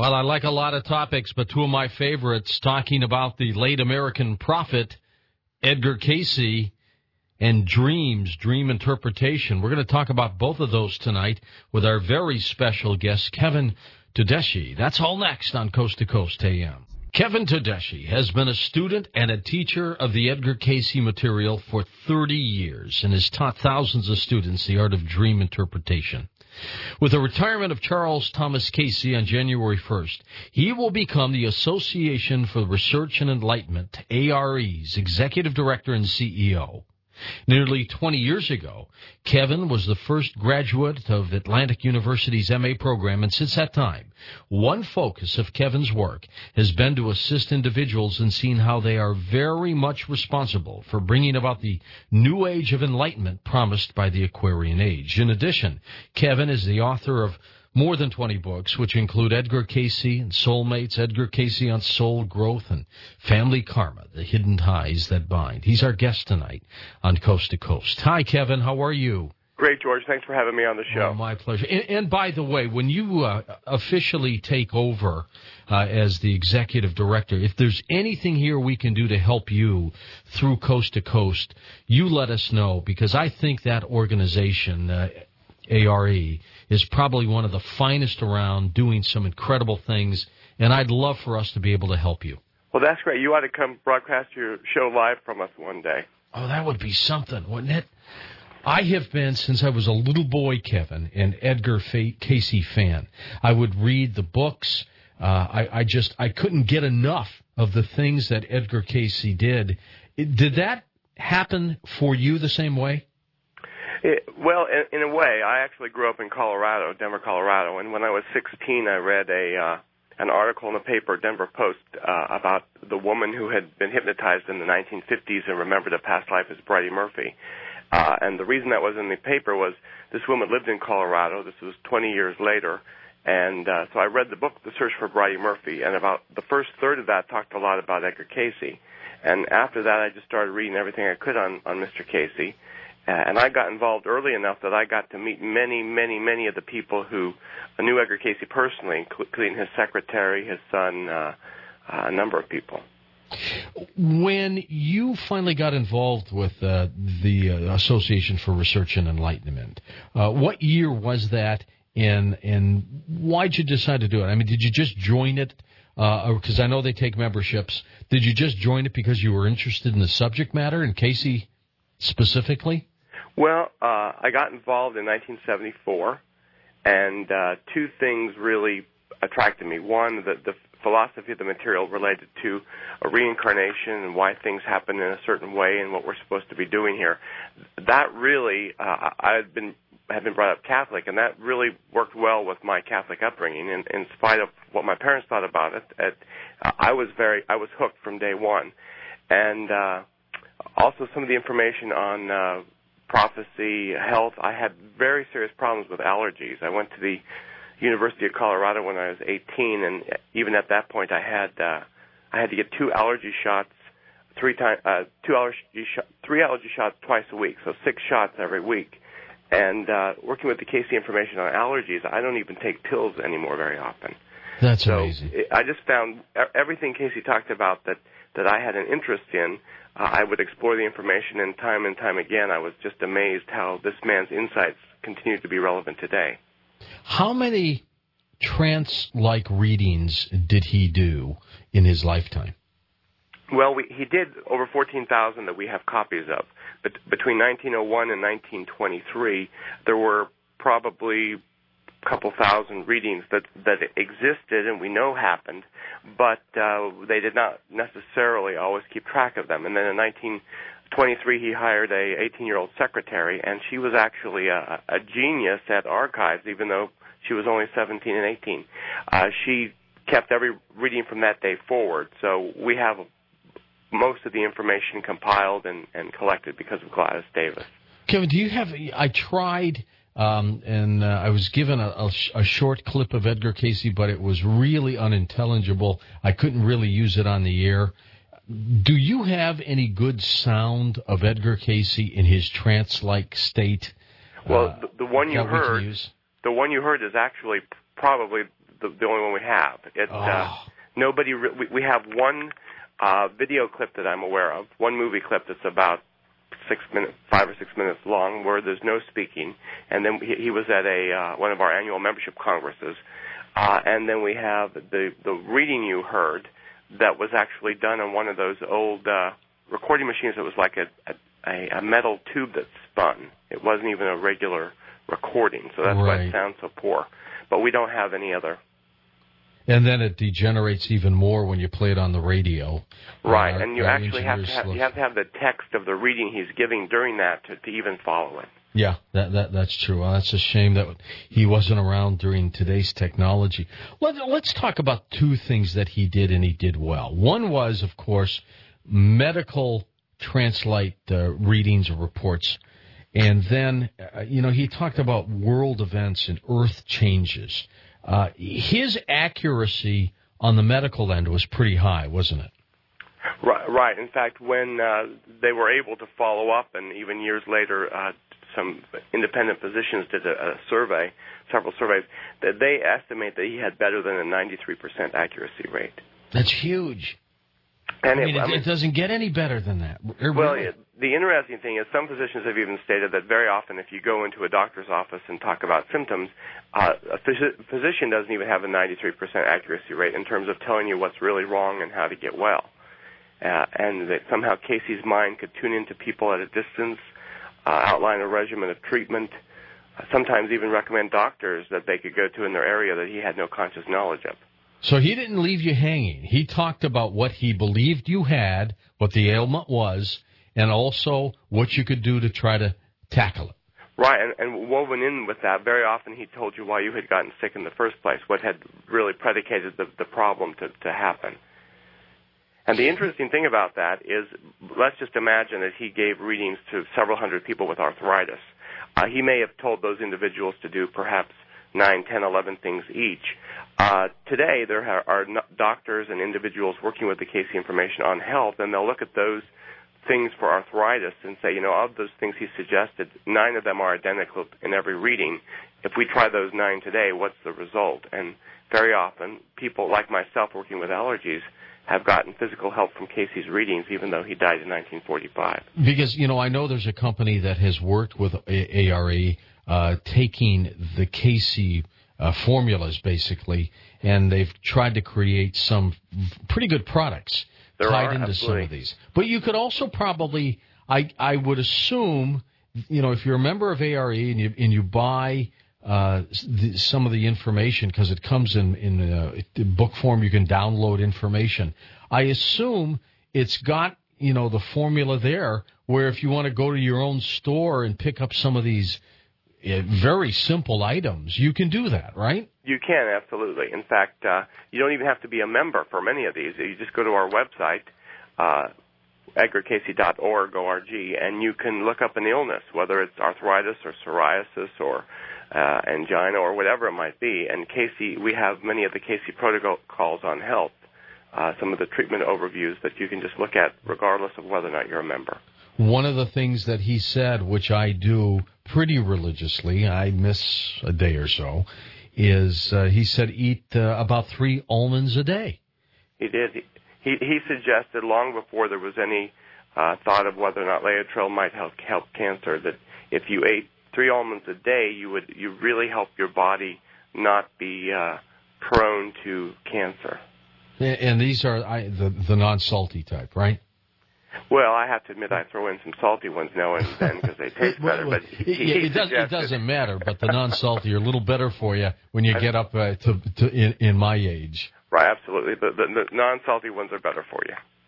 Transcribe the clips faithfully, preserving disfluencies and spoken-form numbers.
Well, I like a lot of topics, but two of my favorites, talking about the late American prophet, Edgar Cayce, and dreams, dream interpretation. We're going to talk about both of those tonight with our very special guest, Kevin Tedeschi. That's all next on Coast to Coast A M. Kevin Tedeschi has been a student and a teacher of the Edgar Cayce material for thirty years and has taught thousands of students the art of dream interpretation. With the retirement of Charles Thomas Cayce on January first, he will become the Association for Research and Enlightenment, A R E's Executive Director and C E O. Nearly twenty years ago, Kevin was the first graduate of Atlantic University's M A program, and since that time, one focus of Kevin's work has been to assist individuals in seeing how they are very much responsible for bringing about the new age of enlightenment promised by the Aquarian Age. In addition, Kevin is the author of more than twenty books, which include Edgar Cayce and Soulmates, Edgar Cayce on Soul Growth, and Family Karma, The Hidden Ties That Bind. He's our guest tonight on Coast to Coast. Hi, Kevin. How are you? Great, George. Thanks for having me on the show. Oh, my pleasure. And, and by the way, when you uh, officially take over uh, as the executive director, if there's anything here we can do to help you through Coast to Coast, you let us know, because I think that organization, uh, A R E, is probably one of the finest around, doing some incredible things, and I'd love for us to be able to help you. Well, that's great. You ought to come broadcast your show live from us one day. Oh, that would be something, wouldn't it? I have been, since I was a little boy, Kevin, an Edgar Cayce fan. I would read the books. Uh, I, I just, I couldn't get enough of the things that Edgar Cayce did. It, did that happen for you the same way? It, well, in, in a way, I actually grew up in Colorado, Denver, Colorado, and when I was sixteen, I read a uh, an article in the paper, Denver Post, uh, about the woman who had been hypnotized in the nineteen fifties and remembered a past life as Bridey Murphy. Uh, and the reason that was in the paper was this woman lived in Colorado. This was twenty years later. And uh, so I read the book, The Search for Bridey Murphy, and about the first third of that talked a lot about Edgar Cayce. And after that, I just started reading everything I could on, on Mister Cayce. Uh, and I got involved early enough that I got to meet many, many, many of the people who knew Edgar Cayce personally, including his secretary, his son, uh, uh, a number of people. When you finally got involved with uh, the uh, Association for Research and Enlightenment, uh, what year was that, and and why'd you decide to do it? I mean, did you just join it? Because uh, I know they take memberships. Did you just join it because you were interested in the subject matter, and Cayce specifically? Well, uh, I got involved in nineteen seventy-four, and uh, two things really attracted me. One, the, the philosophy of the material related to a reincarnation and why things happen in a certain way and what we're supposed to be doing here. That really, uh, I had been had been brought up Catholic, and that really worked well with my Catholic upbringing. And in spite of what my parents thought about it, it uh, I was very, I was hooked from day one. And uh, also some of the information on uh, prophecy, health. I had very serious problems with allergies. I went to the University of Colorado when I was eighteen, and even at that point, I had uh, I had to get two allergy shots, three times, uh, two allergy sh- three allergy shots twice a week, so six shots every week. And uh, working with the Cayce information on allergies, I don't even take pills anymore very often. That's so amazing. It, I just found everything Cayce talked about that that I had an interest in. Uh, I would explore the information, and time and time again, I was just amazed how this man's insights continue to be relevant today. How many trance-like readings did he do in his lifetime? Well, we, he did over fourteen thousand that we have copies of. But between nineteen oh one and nineteen twenty-three, there were probably a couple thousand readings that, that existed and we know happened, but uh, they did not necessarily always keep track of them. And then in nineteen twenty-three, he hired a eighteen-year-old secretary, and she was actually a, a genius at archives, even though she was only seventeen and eighteen. Uh, she kept every reading from that day forward, so we have most of the information compiled and, and collected because of Gladys Davis. Kevin, do you have, I tried, um, and uh, I was given a, a, a short clip of Edgar Cayce, but it was really unintelligible. I couldn't really use it on the air. Do you have any good sound of Edgar Cayce in his trance-like state? Well, uh, the, the one you heard, the one you heard is actually probably the, the only one we have. It, oh. uh, nobody. Re- we, we have one uh, video clip that I'm aware of, one movie clip that's about six minutes, five or six minutes long, where there's no speaking. And then he, he was at a uh, one of our annual membership congresses. Uh, and then we have the the reading you heard that was actually done on one of those old uh, recording machines that was like a, a, a metal tube that spun. It wasn't even a regular recording, so that's right. why it sounds so poor. But we don't have any other. And then it degenerates even more when you play it on the radio. Right, uh, and you uh, actually have to have, you have to have the text of the reading he's giving during that to, to even follow it. Yeah, that, that that's true. Well, that's a shame that he wasn't around during today's technology. Let, let's talk about two things that he did and he did well. One was, of course, medical translate uh, readings or reports. And then, uh, you know, he talked about world events and earth changes. Uh, his accuracy on the medical end was pretty high, wasn't it? Right. right. In fact, when uh, they were able to follow up, and even years later, uh, some independent physicians did a, a survey, several surveys, that they estimate that he had better than a ninety-three percent accuracy rate. That's huge. And I mean, it, it, I mean, it doesn't get any better than that. It well, really. it, the interesting thing is some physicians have even stated that very often if you go into a doctor's office and talk about symptoms, uh, a phys- physician doesn't even have a ninety-three percent accuracy rate in terms of telling you what's really wrong and how to get well. Uh, and that somehow Casey's mind could tune into people at a distance, uh, outline a regimen of treatment, uh, sometimes even recommend doctors that they could go to in their area that he had no conscious knowledge of. So he didn't leave you hanging. He talked about what he believed you had, what the ailment was, and also what you could do to try to tackle it. Right, and, and woven in with that, very often he told you why you had gotten sick in the first place, what had really predicated the, the problem to, to happen. And the interesting thing about that is, let's just imagine that he gave readings to several hundred people with arthritis. Uh, he may have told those individuals to do perhaps nine, ten, eleven things each. Uh, today, there are, are doctors and individuals working with the Casey information on health, and they'll look at those things for arthritis and say, you know, of those things he suggested, nine of them are identical in every reading. If we try those nine today, what's the result? And very often, people like myself working with allergies have gotten physical help from Casey's readings, even though he died in nineteen forty-five. Because, you know, I know there's a company that has worked with A R E, uh, taking the Casey uh, formulas, basically, and they've tried to create some pretty good products there tied are, into absolutely. some of these. But you could also probably, I, I would assume, you know, if you're a member of A R E and you, and you buy uh, the, some of the information, because it comes in, in, uh, in book form, you can download information. I assume it's got, you know, the formula there where if you want to go to your own store and pick up some of these uh, very simple items, you can do that, right? You can, absolutely. In fact, uh, you don't even have to be a member for many of these. You just go to our website, uh, edgar casey dot org, O R G, and you can look up an illness, whether it's arthritis or psoriasis or uh, angina or whatever it might be. And Casey, we have many of the Casey protocols on health, uh, some of the treatment overviews that you can just look at regardless of whether or not you're a member. One of the things that he said, which I do pretty religiously, I miss a day or so, is uh, he said eat uh, about three almonds a day. He did. He, he suggested long before there was any uh, thought of whether or not Laetrile might help, help cancer that if you ate three almonds a day, you would you really help your body not be uh, prone to cancer. And these are I, the, the non-salty type, right? Well, I have to admit I throw in some salty ones now and then because they taste better. But he, he it, does, it doesn't matter, but the non-salty are a little better for you when you I, get up uh, to, to in, in my age. Right, absolutely. The, the, the non-salty ones are better for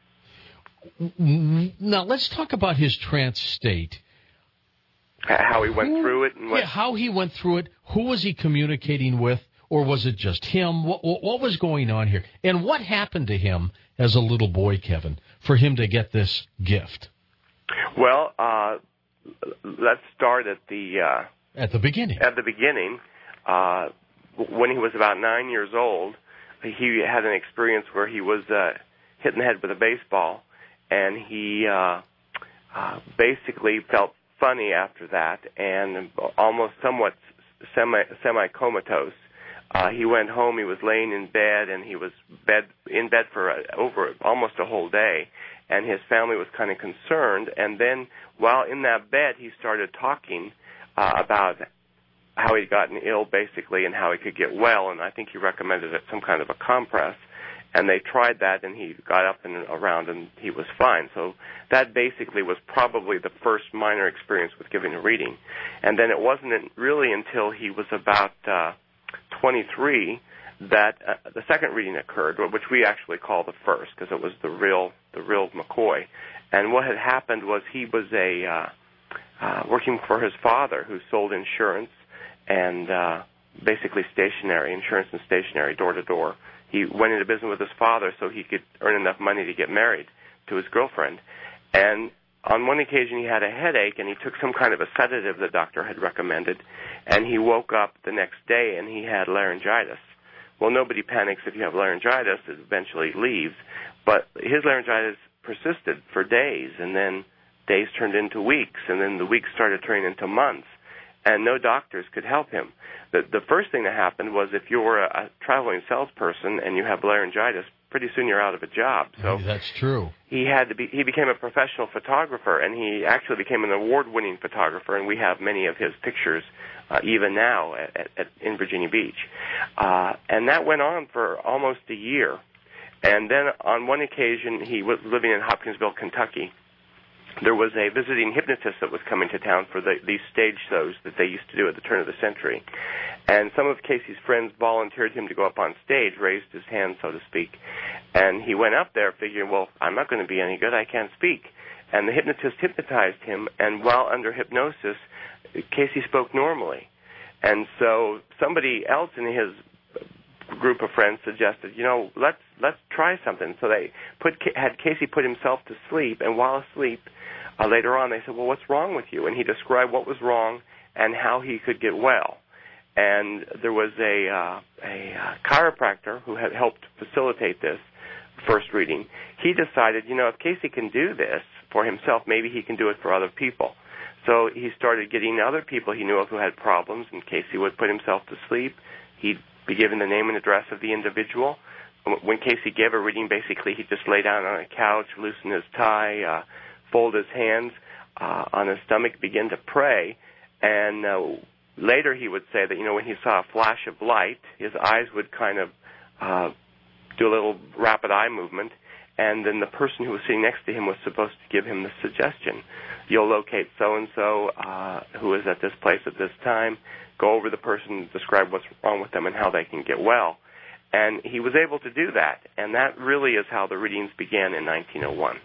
you. Now, let's talk about his trance state. How he went who, through it? And what, yeah, how he went through it. Who was he communicating with? Or was it just him? What, what was going on here? And what happened to him as a little boy, Kevin, for him to get this gift? Well, uh, let's start at the... Uh, at the beginning. At the beginning. Uh, when he was about nine years old, he had an experience where he was uh, hit in the head with a baseball, and he uh, uh, basically felt funny after that and almost somewhat semi, semi-comatose. Uh, he went home, he was laying in bed, and he was bed in bed for uh, over almost a whole day, and his family was kind of concerned. And then while in that bed, he started talking uh, about how he'd gotten ill, basically, and how he could get well, and I think he recommended some kind of a compress. And they tried that, and he got up and around, and he was fine. So that basically was probably the first minor experience with giving a reading. And then it wasn't really until he was about uh, twenty-three that uh, the second reading occurred, which we actually call the first, because it was the real the real McCoy. And what had happened was he was a uh, uh, working for his father, who sold insurance and uh, basically stationery, insurance and stationery, door to door. He went into business with his father so he could earn enough money to get married to his girlfriend. And on one occasion he had a headache, and he took some kind of a sedative the doctor had recommended, and he woke up the next day and he had laryngitis. Well, nobody panics if you have laryngitis. It eventually leaves. But his laryngitis persisted for days, and then days turned into weeks, and then the weeks started turning into months, and no doctors could help him. The, the first thing that happened was if you were a, a traveling salesperson and you have laryngitis, pretty soon you're out of a job. So that's true. He had to be. He became a professional photographer, and he actually became an award-winning photographer. And we have many of his pictures uh, even now at, at, in Virginia Beach. Uh, and that went on for almost a year. And then on one occasion, he was living in Hopkinsville, Kentucky. There was a visiting hypnotist that was coming to town for the, these stage shows that they used to do at the turn of the century. And some of Casey's friends volunteered him to go up on stage, raised his hand, so to speak. And he went up there figuring, well, I'm not going to be any good. I can't speak. And the hypnotist hypnotized him, and while under hypnosis, Casey spoke normally. And so somebody else in his group of friends suggested, you know, let's let's try something. So they put had Casey put himself to sleep, and while asleep, uh, later on they said, well, what's wrong with you? And he described what was wrong and how he could get well. And there was a uh, a uh, chiropractor who had helped facilitate this first reading. He decided, you know, if Casey can do this for himself, maybe he can do it for other people. So he started getting other people he knew of who had problems, and Casey would put himself to sleep. He'd be given the name and address of the individual. When Casey gave a reading, basically he'd just lay down on a couch, loosen his tie, uh, fold his hands uh, on his stomach, begin to pray. And uh, later he would say that, you know, when he saw a flash of light, his eyes would kind of uh, do a little rapid eye movement, and then the person who was sitting next to him was supposed to give him the suggestion. You'll locate so-and-so uh, who is at this place at this time, go over the person, describe what's wrong with them and how they can get well. And he was able to do that, and that really is how the readings began in nineteen oh one.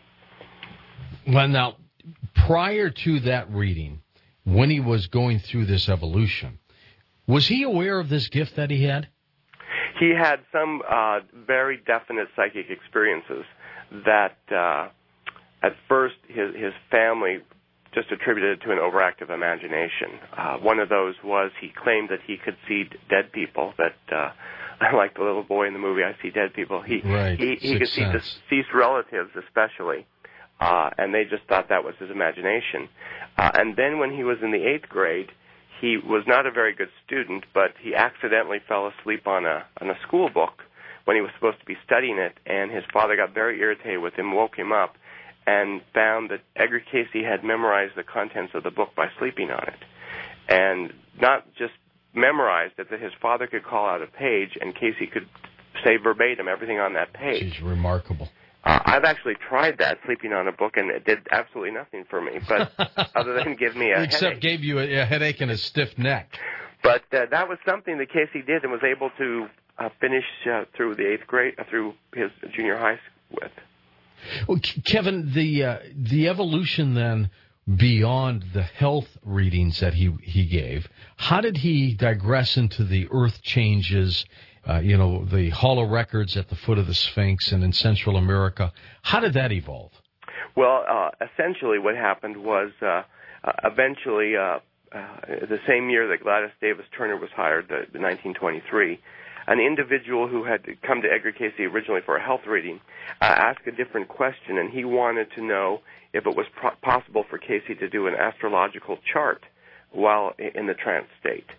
Well, now, prior to that reading, when he was going through this evolution, was he aware of this gift that he had? He had some uh, very definite psychic experiences that uh, at first his, his family just attributed to an overactive imagination. Uh, one of those was he claimed that he could see dead people, that uh, like the little boy in the movie, I see dead people. He, right. he, he could see deceased relatives especially, uh, and they just thought that was his imagination. Uh, and then when he was in the eighth grade, he was not a very good student, but he accidentally fell asleep on a on a school book when he was supposed to be studying it, and his father got very irritated with him, woke him up, and found that Edgar Casey had memorized the contents of the book by sleeping on it. And not just memorized it, that his father could call out a page, and Casey could say verbatim everything on that page. It's remarkable. Uh, I've actually tried that, sleeping on a book, and it did absolutely nothing for me, but other than give me a Except headache. gave you a, a headache and a stiff neck. But uh, that was something that Casey did and was able to uh, finish uh, through the eighth grade, uh, through his junior high school with. Well, Kevin, the uh, the evolution then beyond the health readings that he he gave, how did he digress into the earth changes, uh, you know, the hollow records at the foot of the Sphinx and in Central America? How did that evolve? Well, uh, essentially what happened was uh, uh, eventually uh, uh, the same year that Gladys Davis Turner was hired, the, the nineteen twenty-three, an individual who had come to Edgar Casey originally for a health reading uh, asked a different question, and he wanted to know if it was pro- possible for Casey to do an astrological chart while in the trance state.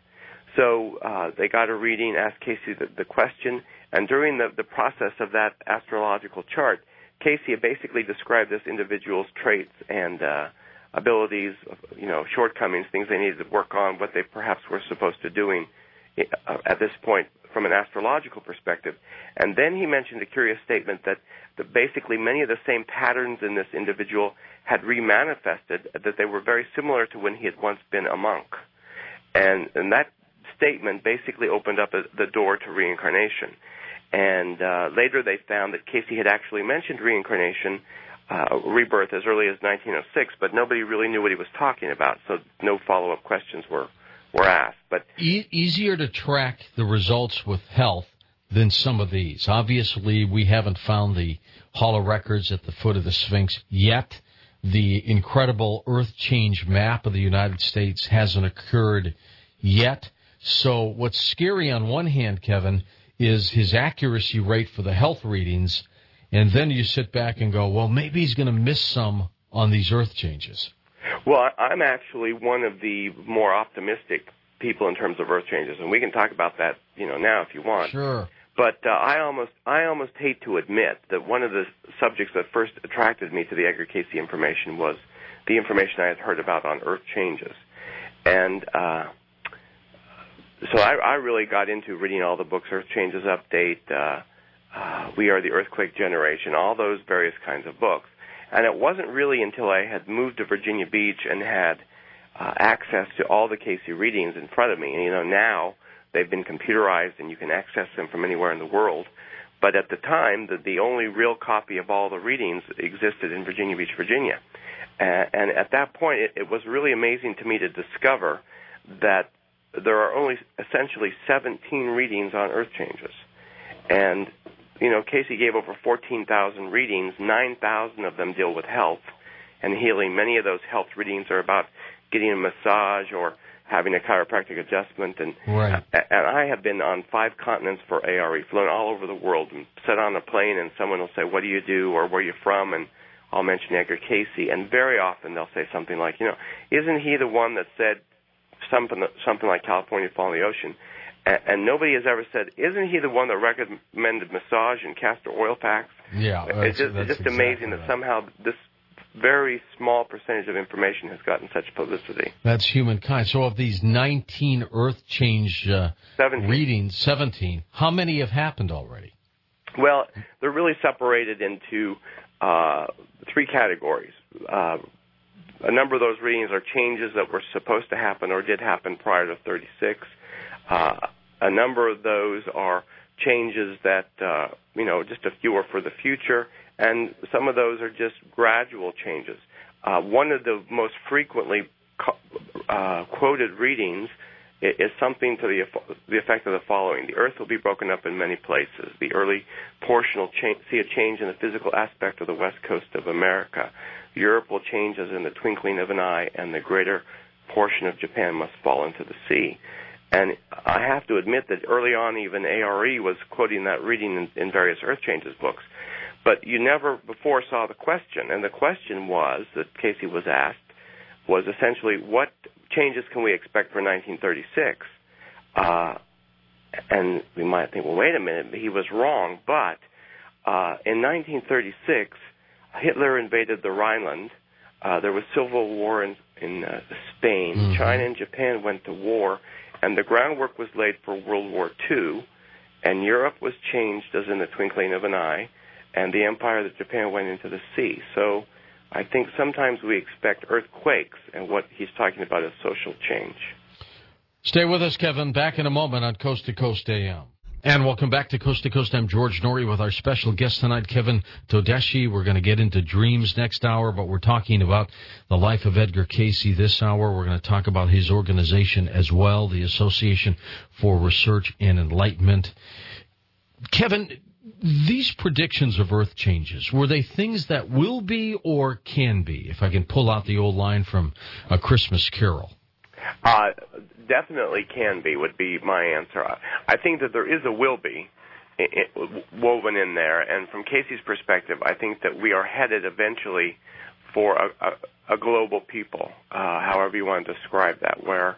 So uh, they got a reading, asked Casey the, the question, and during the, the process of that astrological chart, Casey basically described this individual's traits and uh, abilities, you know, shortcomings, things they needed to work on, what they perhaps were supposed to doing uh, at this point from an astrological perspective. And then he mentioned a curious statement that, that basically many of the same patterns in this individual had remanifested, that they were very similar to when he had once been a monk. And, and that statement basically opened up a, the door to reincarnation. And uh, later they found that Casey had actually mentioned reincarnation, uh, rebirth, as early as nineteen oh six, but nobody really knew what he was talking about, so no follow-up questions were, were asked. But e- easier to track the results with health than some of these. Obviously, we haven't found the Hall of Records at the foot of the Sphinx yet. The incredible Earth change map of the United States hasn't occurred yet. So what's scary on one hand, Kevin, is his accuracy rate for the health readings, and then you sit back and go, well, maybe he's going to miss some on these Earth changes. Well, I'm actually one of the more optimistic people in terms of Earth changes, and we can talk about that, you know, now if you want. Sure. But uh, I almost I almost hate to admit that one of the subjects that first attracted me to the Edgar Casey information was the information I had heard about on Earth changes. And uh, so I, I really got into reading all the books, Earth Changes Update, uh, uh, We Are the Earthquake Generation, all those various kinds of books. And it wasn't really until I had moved to Virginia Beach and had uh, access to all the Casey readings in front of me. And, you know, now they've been computerized and you can access them from anywhere in the world. But at the time, the, the only real copy of all the readings existed in Virginia Beach, Virginia. Uh, and at that point, it, it was really amazing to me to discover that there are only essentially seventeen readings on Earth changes. And, you know, Casey gave over fourteen thousand readings. nine thousand of them deal with health and healing. Many of those health readings are about getting a massage or having a chiropractic adjustment. And, right. and I have been on five continents for A R E, flown all over the world, and sat on a plane and someone will say, what do you do, or where are you from? And I'll mention Edgar Casey. And very often they'll say something like, you know, isn't he the one that said something something like California Fall in the Ocean? And, and nobody has ever said, isn't he the one that recommended massage and castor oil packs? Yeah, that's, it's just, that's just exactly amazing right. that somehow this very small percentage of information has gotten such publicity. That's humankind. So of these nineteen Earth change uh, readings, seventeen, how many have happened already? Well, they're really separated into uh, three categories. Uh, a number of those readings are changes that were supposed to happen or did happen prior to thirty-six. Uh, a number of those are changes that, uh, you know, just a few are for the future, and some of those are just gradual changes. Uh, one of the most frequently co- uh, quoted readings is, is something to the, the effect of the following. The Earth will be broken up in many places. The early portion will cha- see a change in the physical aspect of the west coast of America. Europe will change as in the twinkling of an eye, and the greater portion of Japan must fall into the sea. And I have to admit that early on even A R E was quoting that reading in, in various Earth Changes books. But you never before saw the question. And the question was, that Casey was asked, was essentially, what changes can we expect for nineteen thirty-six? Uh, and we might think, well, wait a minute, he was wrong. But uh, in nineteen thirty-six, Hitler invaded the Rhineland. Uh, there was civil war in, in uh, Spain. Mm-hmm. China and Japan went to war. And the groundwork was laid for World War Two, and Europe was changed as in the twinkling of an eye, and the empire of Japan went into the sea. So I think sometimes we expect earthquakes, and what he's talking about is social change. Stay with us, Kevin. Back in a moment on Coast to Coast A M. And welcome back to Coast to Coast. I'm George Norrie with our special guest tonight, Kevin Todeschi. We're going to get into dreams next hour, but we're talking about the life of Edgar Casey this hour. We're going to talk about his organization as well, the Association for Research and Enlightenment. Kevin, these predictions of Earth changes, were they things that will be or can be, if I can pull out the old line from A Christmas Carol? Uh, definitely can be, would be my answer. I think that there is a will be it, it, woven in there, and from Casey's perspective, I think that we are headed eventually for a, a, a global people, uh, however you want to describe that, where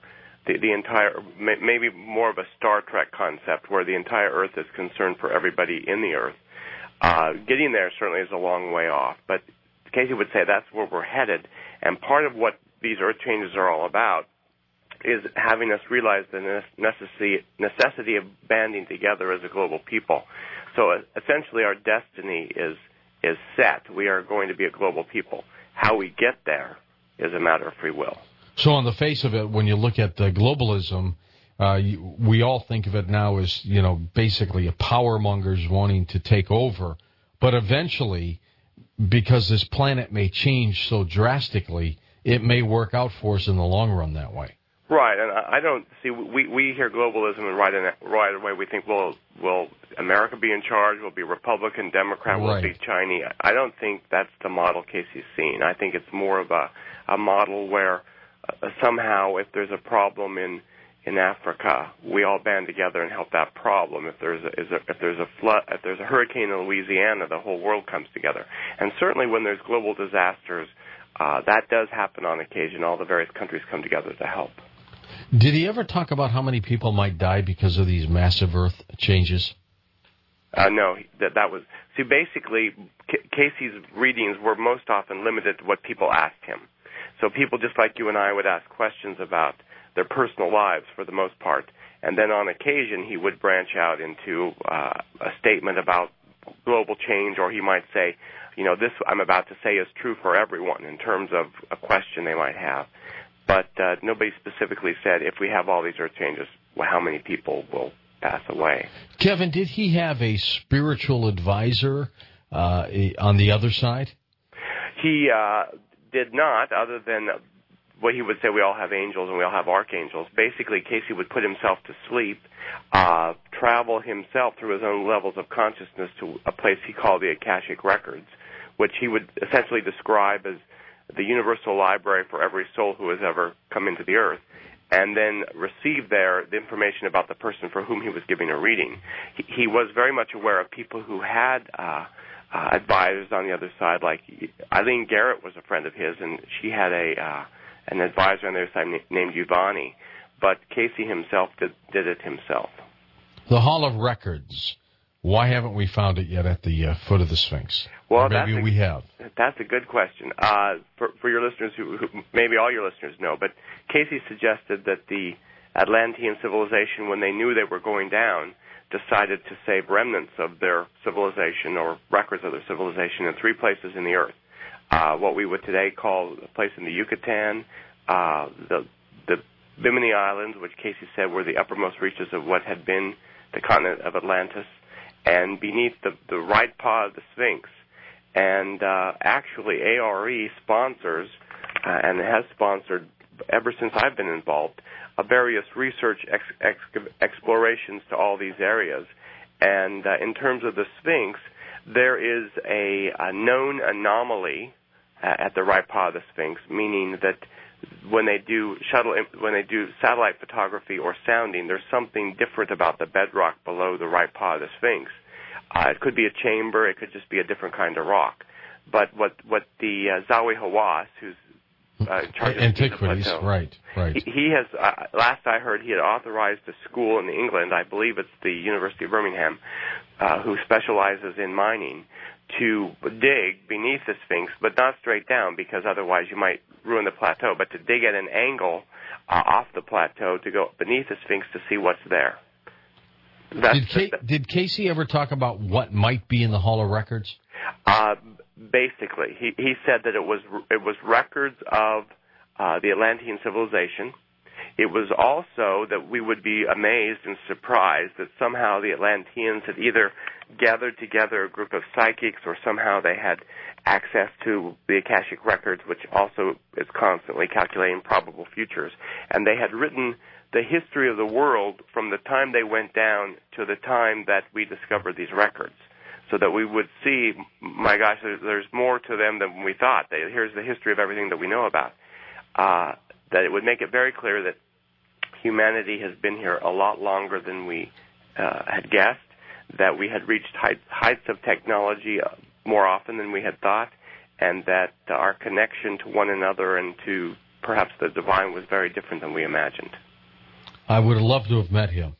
the, the entire, maybe more of a Star Trek concept where the entire Earth is concerned for everybody in the Earth. Uh, getting there certainly is a long way off, but Casey would say that's where we're headed, and part of what these Earth changes are all about is having us realize the necessity, necessity of banding together as a global people. So uh, essentially our destiny is is set. We are going to be a global people. How we get there is a matter of free will. So on the face of it, when you look at uh, globalism, uh, you, we all think of it now as, you know, basically a power mongers wanting to take over. But eventually, because this planet may change so drastically, it may work out for us in the long run that way. Right, and I don't see, we, we hear globalism and right, in, right away we think, well, will America be in charge, will be Republican, Democrat, will right. be Chinese. I don't think that's the model Casey's seen. I think it's more of a, a model where uh, somehow if there's a problem in, in Africa, we all band together and help that problem. If there's a, is a, if there's a flood, if there's a hurricane in Louisiana, the whole world comes together. And certainly when there's global disasters, uh, that does happen on occasion. All the various countries come together to help. Did he ever talk about how many people might die because of these massive Earth changes? Uh, no, that that was see. Basically, C- Casey's readings were most often limited to what people asked him. So people just like you and I would ask questions about their personal lives for the most part, and then on occasion he would branch out into uh, a statement about global change, or he might say, you know, this I'm about to say is true for everyone in terms of a question they might have. But uh, nobody specifically said if we have all these earth changes, well, how many people will pass away. Kevin, did he have a spiritual advisor uh, on the other side? He uh, did not, other than what he would say, we all have angels and we all have archangels. Basically, Casey would put himself to sleep, uh, travel himself through his own levels of consciousness to a place he called the Akashic Records, which he would essentially describe as the universal library for every soul who has ever come into the earth, and then receive there the information about the person for whom he was giving a reading. He, he was very much aware of people who had uh, uh, advisors on the other side, like Eileen Garrett was a friend of his, and she had a uh, an advisor on the other side named Yuvani, but Casey himself did, did it himself. The Hall of Records. Why haven't we found it yet at the uh, foot of the Sphinx? Well, or maybe that's a, we have. That's a good question. Uh, for, for your listeners, who, who maybe all your listeners know, but Casey suggested that the Atlantean civilization, when they knew they were going down, decided to save remnants of their civilization or records of their civilization in three places in the earth. Uh, what we would today call a place in the Yucatan, uh, the, the Bimini Islands, which Casey said were the uppermost reaches of what had been the continent of Atlantis, and beneath the, the right paw of the Sphinx. And uh, actually, A R E sponsors, uh, and has sponsored ever since I've been involved, uh, various research ex- ex- explorations to all these areas. And uh, in terms of the Sphinx, there is a, a known anomaly uh, at the right paw of the Sphinx, meaning that when they do shuttle, when they do satellite photography or sounding, there's something different about the bedrock below the right paw of the Sphinx. Uh, it could be a chamber, it could just be a different kind of rock. But what what the uh, Zawi Hawass, who's uh, in charge of Antiquities, the plateau, right, right. He, he has. Uh, last I heard, he had authorized a school in England, I believe it's the University of Birmingham, uh, who specializes in mining, to dig beneath the Sphinx, but not straight down, because otherwise you might ruin the plateau, but to dig at an angle uh, off the plateau to go beneath the Sphinx to see what's there. Did, Ca- did Casey ever talk about what might be in the Hall of Records? Uh, basically, he, he said that it was it was records of uh, the Atlantean civilization. It was also that we would be amazed and surprised that somehow the Atlanteans had either gathered together a group of psychics, or somehow they had access to the Akashic Records, which also is constantly calculating probable futures. And they had written the history of the world from the time they went down to the time that we discovered these records, so that we would see, my gosh, there's more to them than we thought. Here's the history of everything that we know about. Uh, that it would make it very clear that humanity has been here a lot longer than we uh, had guessed, that we had reached heights, heights of technology uh, more often than we had thought, and that uh, our connection to one another and to perhaps the divine was very different than we imagined. I would have loved to have met him.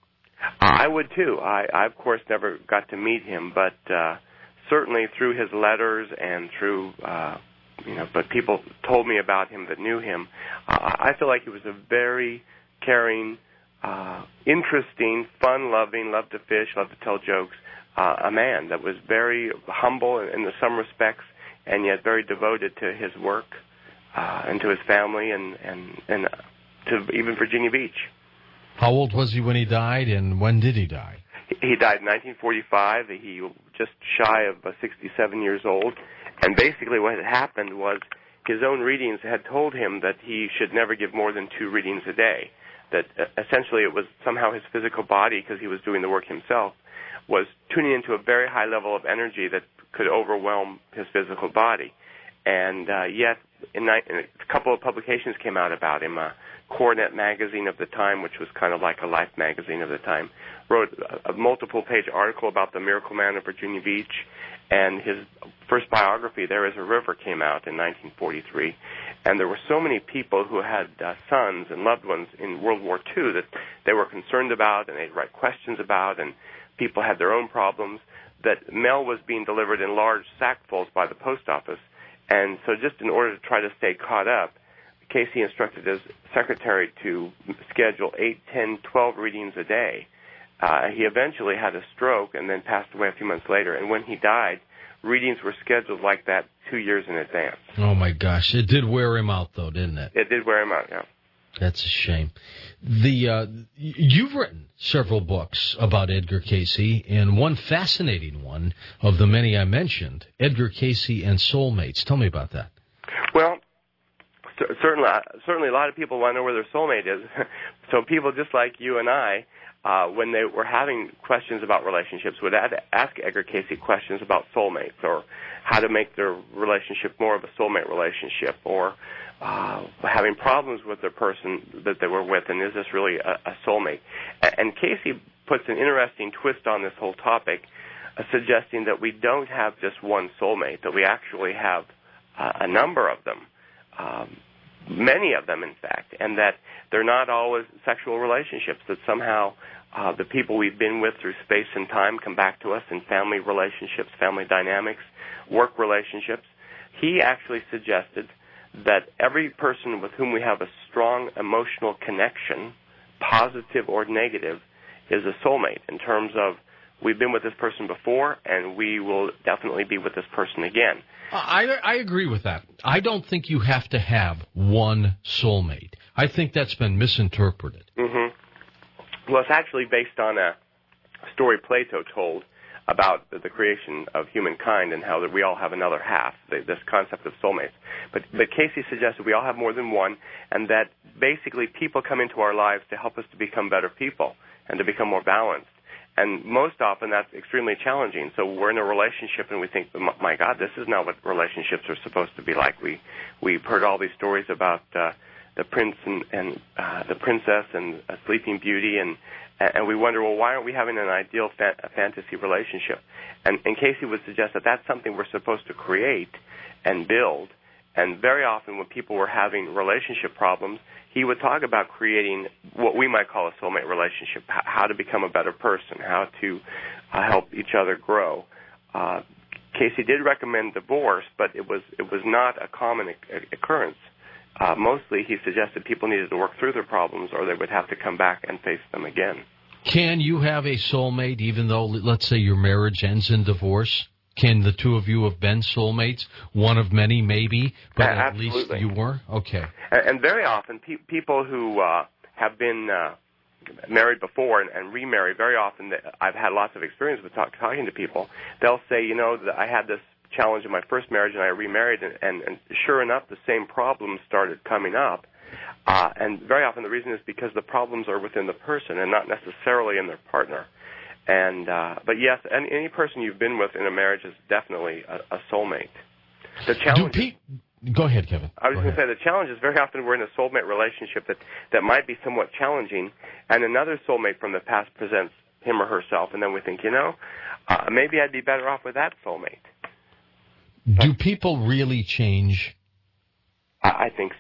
I would too. I, I of course never got to meet him, but uh, certainly through his letters and through, uh, you know, but people told me about him that knew him. Uh, I feel like he was a very caring, uh, interesting, fun-loving, loved to fish, loved to tell jokes, uh, a man that was very humble in, in some respects, and yet very devoted to his work uh, and to his family and and and to even Virginia Beach. How old was he when he died, and when did he die? He died in nineteen forty-five. He was just shy of uh, sixty-seven years old. And basically what had happened was his own readings had told him that he should never give more than two readings a day, that uh, essentially it was somehow his physical body, because he was doing the work himself, was tuning into a very high level of energy that could overwhelm his physical body. And uh, yet in, ni- in a couple of publications came out about him. Uh, Coronet magazine of the time, which was kind of like a Life magazine of the time, wrote a, a multiple-page article about the Miracle Man of Virginia Beach, and his first biography, There Is a River, came out in nineteen forty-three. And there were so many people who had uh, sons and loved ones in World War Two that they were concerned about, and they'd write questions about, and people had their own problems, that mail was being delivered in large sackfuls by the post office. And so just in order to try to stay caught up, Casey instructed his secretary to schedule eight, ten, twelve readings a day. Uh, he eventually had a stroke and then passed away a few months later. And when he died, readings were scheduled like that two years in advance. Oh, my gosh. It did wear him out, though, didn't it? It did wear him out, yeah. That's a shame. The uh, you've written several books about Edgar Casey, and one fascinating one of the many I mentioned, Edgar Casey and Soulmates. Tell me about that. Well, Certainly, certainly, a lot of people want to know where their soulmate is. So people just like you and I, uh, when they were having questions about relationships, would ask Edgar Casey questions about soulmates, or how to make their relationship more of a soulmate relationship, or uh, having problems with the person that they were with, and is this really a, a soulmate? And Casey puts an interesting twist on this whole topic, uh, suggesting that we don't have just one soulmate, that we actually have uh, a number of them. Um, many of them, in fact, and that they're not always sexual relationships, that somehow uh, the people we've been with through space and time come back to us in family relationships, family dynamics, work relationships. He actually suggested that every person with whom we have a strong emotional connection, positive or negative, is a soulmate in terms of we've been with this person before, and we will definitely be with this person again. I, I agree with that. I don't think you have to have one soulmate. I think that's been misinterpreted. Mm-hmm. Well, it's actually based on a story Plato told about the, the creation of humankind and how that we all have another half, the, this concept of soulmates. But, but Casey suggested we all have more than one, and that basically people come into our lives to help us to become better people and to become more balanced. And most often that's extremely challenging. So we're in a relationship and we think, my God, this is not what relationships are supposed to be like. We, we've heard all these stories about uh, the prince and, and uh, the princess and a Sleeping Beauty, and, and we wonder, well, why aren't we having an ideal fa- fantasy relationship? And, and Casey would suggest that that's something we're supposed to create and build. And very often when people were having relationship problems, he would talk about creating what we might call a soulmate relationship, how to become a better person, how to uh, help each other grow. Uh, Casey did recommend divorce, but it was it was not a common occurrence. Uh, mostly he suggested people needed to work through their problems or they would have to come back and face them again. Can you have a soulmate even though, let's say, your marriage ends in divorce? Can the two of you have been soulmates? One of many, maybe, but uh, at least you were? Okay. And, and very often, pe- people who uh, have been uh, married before and, and remarried, very often, they, I've had lots of experience with talk, talking to people, they'll say, you know, I had this challenge in my first marriage and I remarried, and, and, and sure enough, the same problems started coming up. Uh, and very often the reason is because the problems are within the person and not necessarily in their partner. And uh, but yes, any, any person you've been with in a marriage is definitely a, a soulmate. The challenge. Do pe- Go ahead, Kevin. I was going to say the challenge is very often we're in a soulmate relationship that, that might be somewhat challenging, and another soulmate from the past presents him or herself, and then we think, you know, uh, maybe I'd be better off with that soulmate. Do people really change? I, I think so.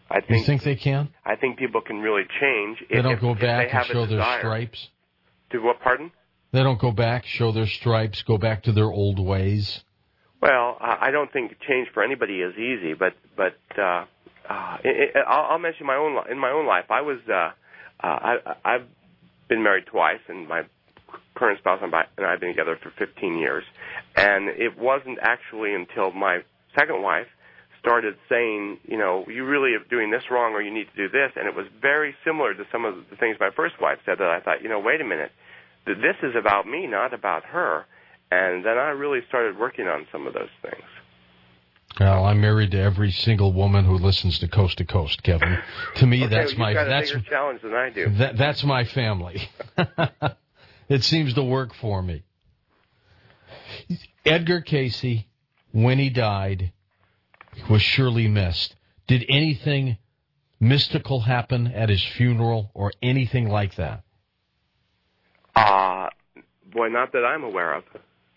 I think, you think they can? I think people can really change. They if, don't go if back they and show their desire. stripes? Do what, pardon? They don't go back, show their stripes, go back to their old ways? Well, I don't think change for anybody is easy, but but uh, uh, it, it, I'll, I'll mention my own in my own life. I was uh, uh, I, I've been married twice, and my current spouse and I have been together for fifteen years. And it wasn't actually until my second wife started saying, you know, you really are doing this wrong, or you need to do this, and it was very similar to some of the things my first wife said, that I thought, you know, wait a minute, this is about me, not about her. And then I really started working on some of those things. Well, I'm married to every single woman who listens to Coast to Coast, Kevin. To me, okay, that's you've my got a that's bigger challenge than I do. That, that's my family. It seems to work for me. Edgar Cayce, when he died, was surely missed. Did anything mystical happen at his funeral or anything like that? Uh, boy, not that I'm aware of.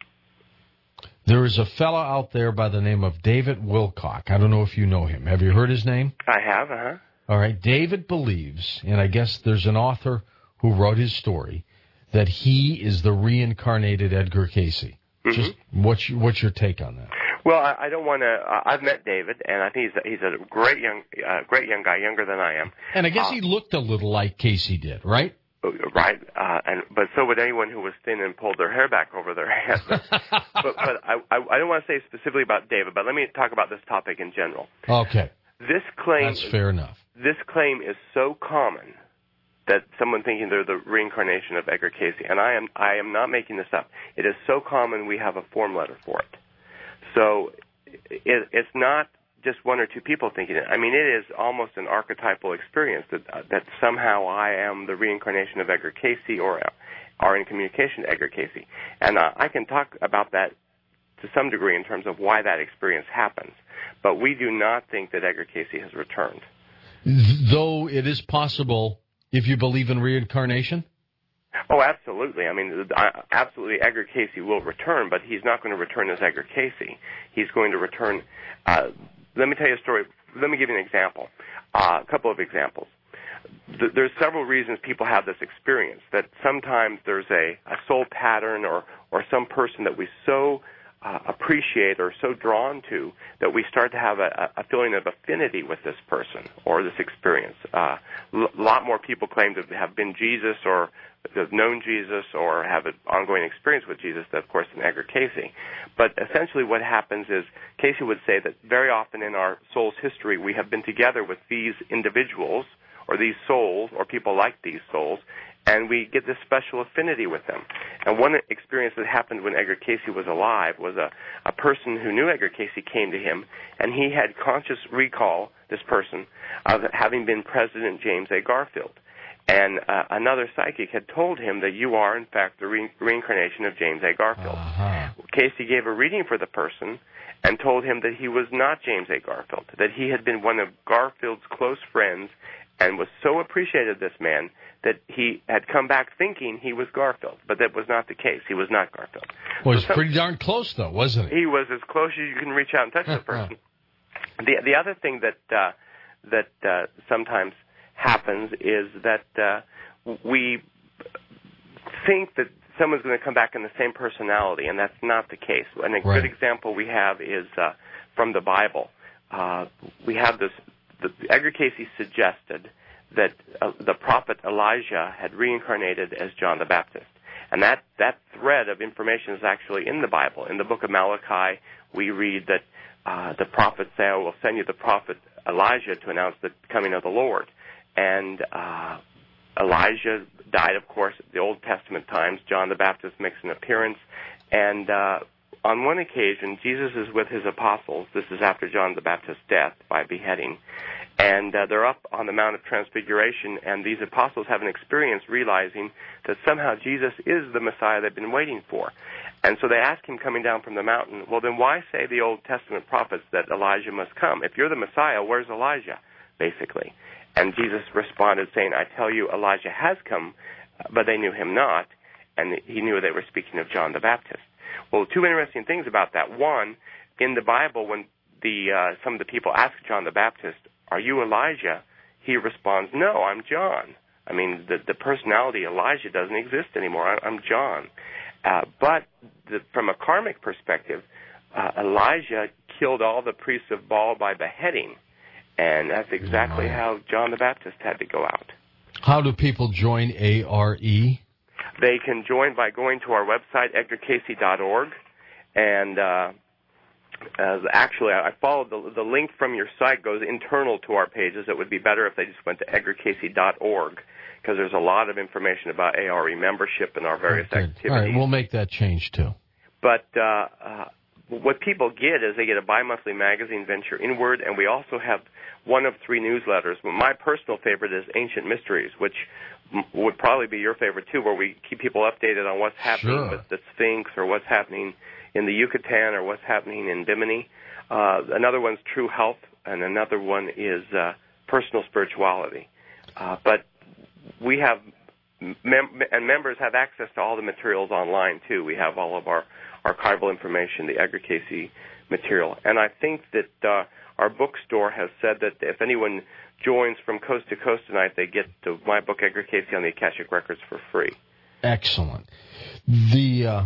There is a fellow out there by the name of David Wilcock. I don't know if you know him. Have you heard his name? I have, uh-huh. All right. David believes, and I guess there's an author who wrote his story, that he is the reincarnated Edgar Cayce. Mm-hmm. Just what's your, what's your take on that? Well, I, I don't want to. Uh, I've met David, and I think he's a, he's a great young, uh, great young guy, younger than I am. And I guess uh, he looked a little like Cayce did, right? Right, uh, and but so would anyone who was thin and pulled their hair back over their head. But, but, but I, I, I don't want to say specifically about David, but let me talk about this topic in general. Okay. This claim. That's fair enough. This claim is so common that someone thinking they're the reincarnation of Edgar Cayce, and I am I am not making this up. It is so common we have a form letter for it. So it, it's not just one or two people thinking it. I mean, it is almost an archetypal experience that uh, that somehow I am the reincarnation of Edgar Cayce, or are in communication to Edgar Cayce. And uh, I can talk about that to some degree in terms of why that experience happens. But we do not think that Edgar Cayce has returned. Though it is possible if you believe in reincarnation? Oh, absolutely. I mean, absolutely, Edgar Cayce will return, but he's not going to return as Edgar Cayce. He's going to return... Uh, let me tell you a story. Let me give you an example, uh, a couple of examples. Th- there's several reasons people have this experience, that sometimes there's a, a soul pattern or, or some person that we so uh, appreciate or so drawn to that we start to have a, a feeling of affinity with this person or this experience. Uh, a lot more people claim to have been Jesus or have known Jesus or have an ongoing experience with Jesus, of course, than Edgar Cayce. But essentially what happens is Cayce would say that very often in our soul's history we have been together with these individuals or these souls or people like these souls, and we get this special affinity with them. And one experience that happened when Edgar Cayce was alive was a, a person who knew Edgar Cayce came to him, and he had conscious recall, this person, of having been President James A. Garfield. And uh, another psychic had told him that you are, in fact, the re- reincarnation of James A. Garfield. Uh-huh. Cayce gave a reading for the person and told him that he was not James A. Garfield, that he had been one of Garfield's close friends and was so appreciated this man that he had come back thinking he was Garfield. But that was not the case. He was not Garfield. Well, he's so some, pretty darn close, though, wasn't he? He was as close as you can reach out and touch the person. The, the other thing that, uh, that uh, sometimes happens is that uh, we think that someone's going to come back in the same personality, and that's not the case. And a right. good example we have is uh, from the Bible. Uh, we have this, the, Edgar Cayce suggested that uh, the prophet Elijah had reincarnated as John the Baptist. And that, that thread of information is actually in the Bible. In the book of Malachi, we read that uh, the prophets say, I will send you the prophet Elijah to announce the coming of the Lord. And uh, Elijah died, of course, at the Old Testament times. John the Baptist makes an appearance. And uh, on one occasion, Jesus is with his apostles. This is after John the Baptist's death by beheading. And uh, they're up on the Mount of Transfiguration, and these apostles have an experience realizing that somehow Jesus is the Messiah they've been waiting for. And so they ask him coming down from the mountain, well, then why say the Old Testament prophets that Elijah must come? If you're the Messiah, where's Elijah, basically? And Jesus responded saying, I tell you, Elijah has come, but they knew him not, and he knew they were speaking of John the Baptist. Well, two interesting things about that. One, in the Bible, when the uh, some of the people asked John the Baptist, are you Elijah? He responds, no, I'm John. I mean, the, the personality Elijah doesn't exist anymore. I, I'm John. Uh, but the, from a karmic perspective, uh, Elijah killed all the priests of Baal by beheading, and that's exactly oh how John the Baptist had to go out. How do people join A R E? They can join by going to our website, edgar casey dot org, and uh, uh, actually, I followed the, the link from your site goes internal to our pages. It would be better if they just went to edgar casey dot org, because there's a lot of information about A R E membership and our various oh, activities. All right, we'll make that change, too. But uh, uh, what people get is they get a bi-monthly magazine, Venture Inward, and we also have one of three newsletters. My personal favorite is Ancient Mysteries, which m- would probably be your favorite, too, where we keep people updated on what's happening sure. with the Sphinx or what's happening in the Yucatan or what's happening in Bimini. Uh, another one's True Health, and another one is uh, Personal Spirituality. Uh, but we have, mem- and members have access to all the materials online, too. We have all of our archival information, the Edgar Casey material. And I think that uh, our bookstore has said that if anyone joins from coast to coast tonight, they get to my book, Edgar Casey on the Akashic Records, for free. Excellent. The uh,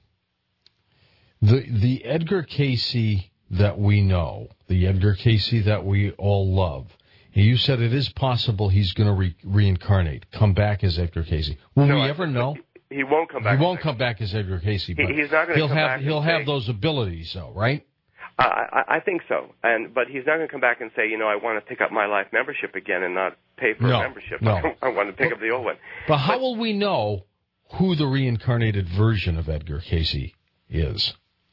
the the Edgar Casey that we know, the Edgar Casey that we all love, you said it is possible he's going to re- reincarnate, come back as Edgar Casey. Will no, we I, ever know? He won't come back. He won't come back as Edgar Casey, but he, he's not going to he'll come have back he'll and have say, those abilities, though, right? Uh, I, I think so, and but he's not going to come back and say, you know, I want to pick up my life membership again and not pay for no, a membership. No. I want to pick up the old one. But how but, will we know who the reincarnated version of Edgar Casey is?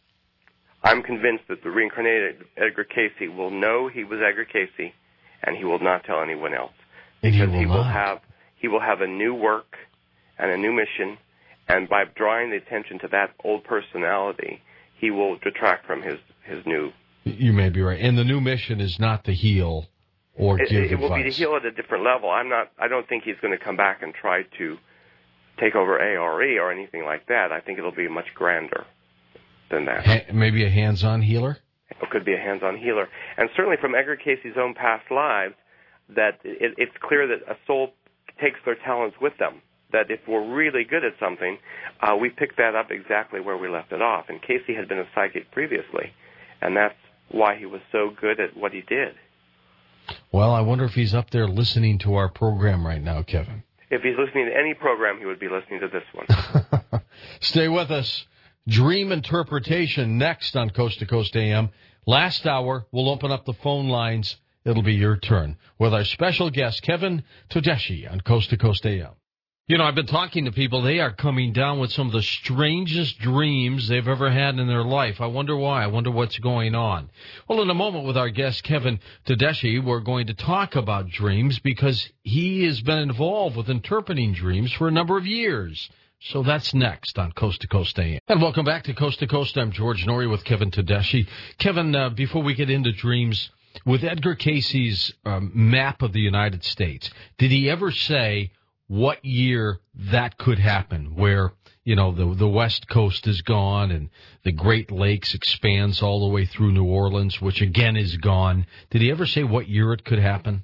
I'm convinced that the reincarnated Edgar Casey will know he was Edgar Casey, and he will not tell anyone else. And because he will, he will not. have he will have a new work and a new mission, and by drawing the attention to that old personality, he will detract from his, his new. You may be right, and the new mission is not to heal or it, give it, it advice. will be to heal at a different level. I'm not. I don't think he's going to come back and try to take over A R E or anything like that. I think it'll be much grander than that. Ha- maybe a hands-on healer. It could be a hands-on healer, and certainly from Edgar Casey's own past lives, that it, it's clear that a soul takes their talents with them. That if we're really good at something, uh, we pick that up exactly where we left it off. And Casey had been a psychic previously, and that's why he was so good at what he did. Well, I wonder if he's up there listening to our program right now, Kevin. If he's listening to any program, he would be listening to this one. Stay with us. Dream Interpretation next on Coast to Coast A M. Last hour, we'll open up the phone lines. It'll be your turn with our special guest, Kevin Tedeschi, on Coast to Coast A M. You know, I've been talking to people. They are coming down with some of the strangest dreams they've ever had in their life. I wonder why. I wonder what's going on. Well, in a moment with our guest, Kevin Tedeschi, we're going to talk about dreams because he has been involved with interpreting dreams for a number of years. So that's next on Coast to Coast A M. And welcome back to Coast to Coast. I'm George Norrie with Kevin Tedeschi. Kevin, uh, before we get into dreams, with Edgar Casey's um, map of the United States, did he ever say what year that could happen, where, you know, the the West Coast is gone and the Great Lakes expands all the way through New Orleans, which again is gone? Did he ever say what year it could happen?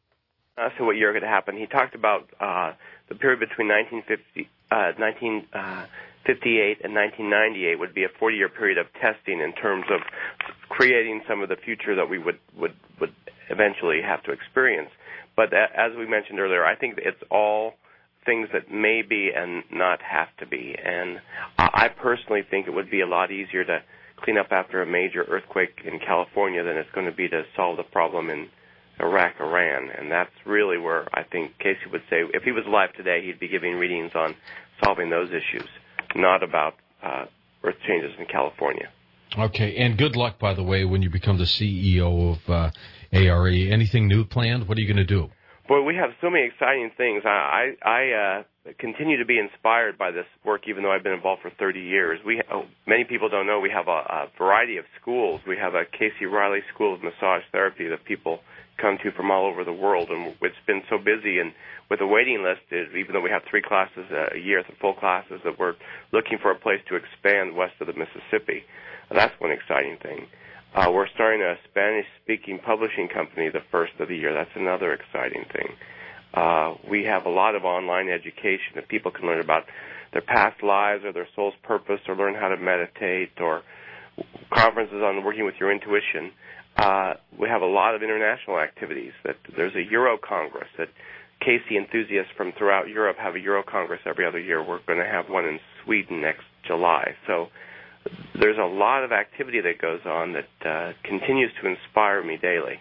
I uh, so what year it could happen. He talked about uh, the period between nineteen fifty, uh, nineteen fifty-eight and nineteen ninety-eight would be a forty-year period of testing in terms of creating some of the future that we would, would, would eventually have to experience. But as we mentioned earlier, I think it's all things that may be and not have to be. And I personally think it would be a lot easier to clean up after a major earthquake in California than it's going to be to solve the problem in Iraq, Iran. And that's really where I think Casey would say, if he was alive today, he'd be giving readings on solving those issues, not about uh, earth changes in California. Okay, and good luck, by the way, when you become the C E O of uh, A R E. Anything new planned? What are you going to do? Boy, we have so many exciting things. I I, I uh, continue to be inspired by this work, even though I've been involved for thirty years. We oh, many people don't know we have a, a variety of schools. We have a Casey Riley School of Massage Therapy that people come to from all over the world, and it's been so busy and with a waiting list, even though we have three classes a year, the full classes, that we're looking for a place to expand west of the Mississippi. That's one exciting thing. Uh, we're starting a Spanish-speaking publishing company the first of the year. That's another exciting thing. Uh, we have a lot of online education that people can learn about their past lives or their soul's purpose, or learn how to meditate, or conferences on working with your intuition. Uh, we have a lot of international activities. That there's a Euro Congress that Casey enthusiasts from throughout Europe have a Euro Congress every other year. We're going to have one in Sweden next July. So there's a lot of activity that goes on that uh, continues to inspire me daily.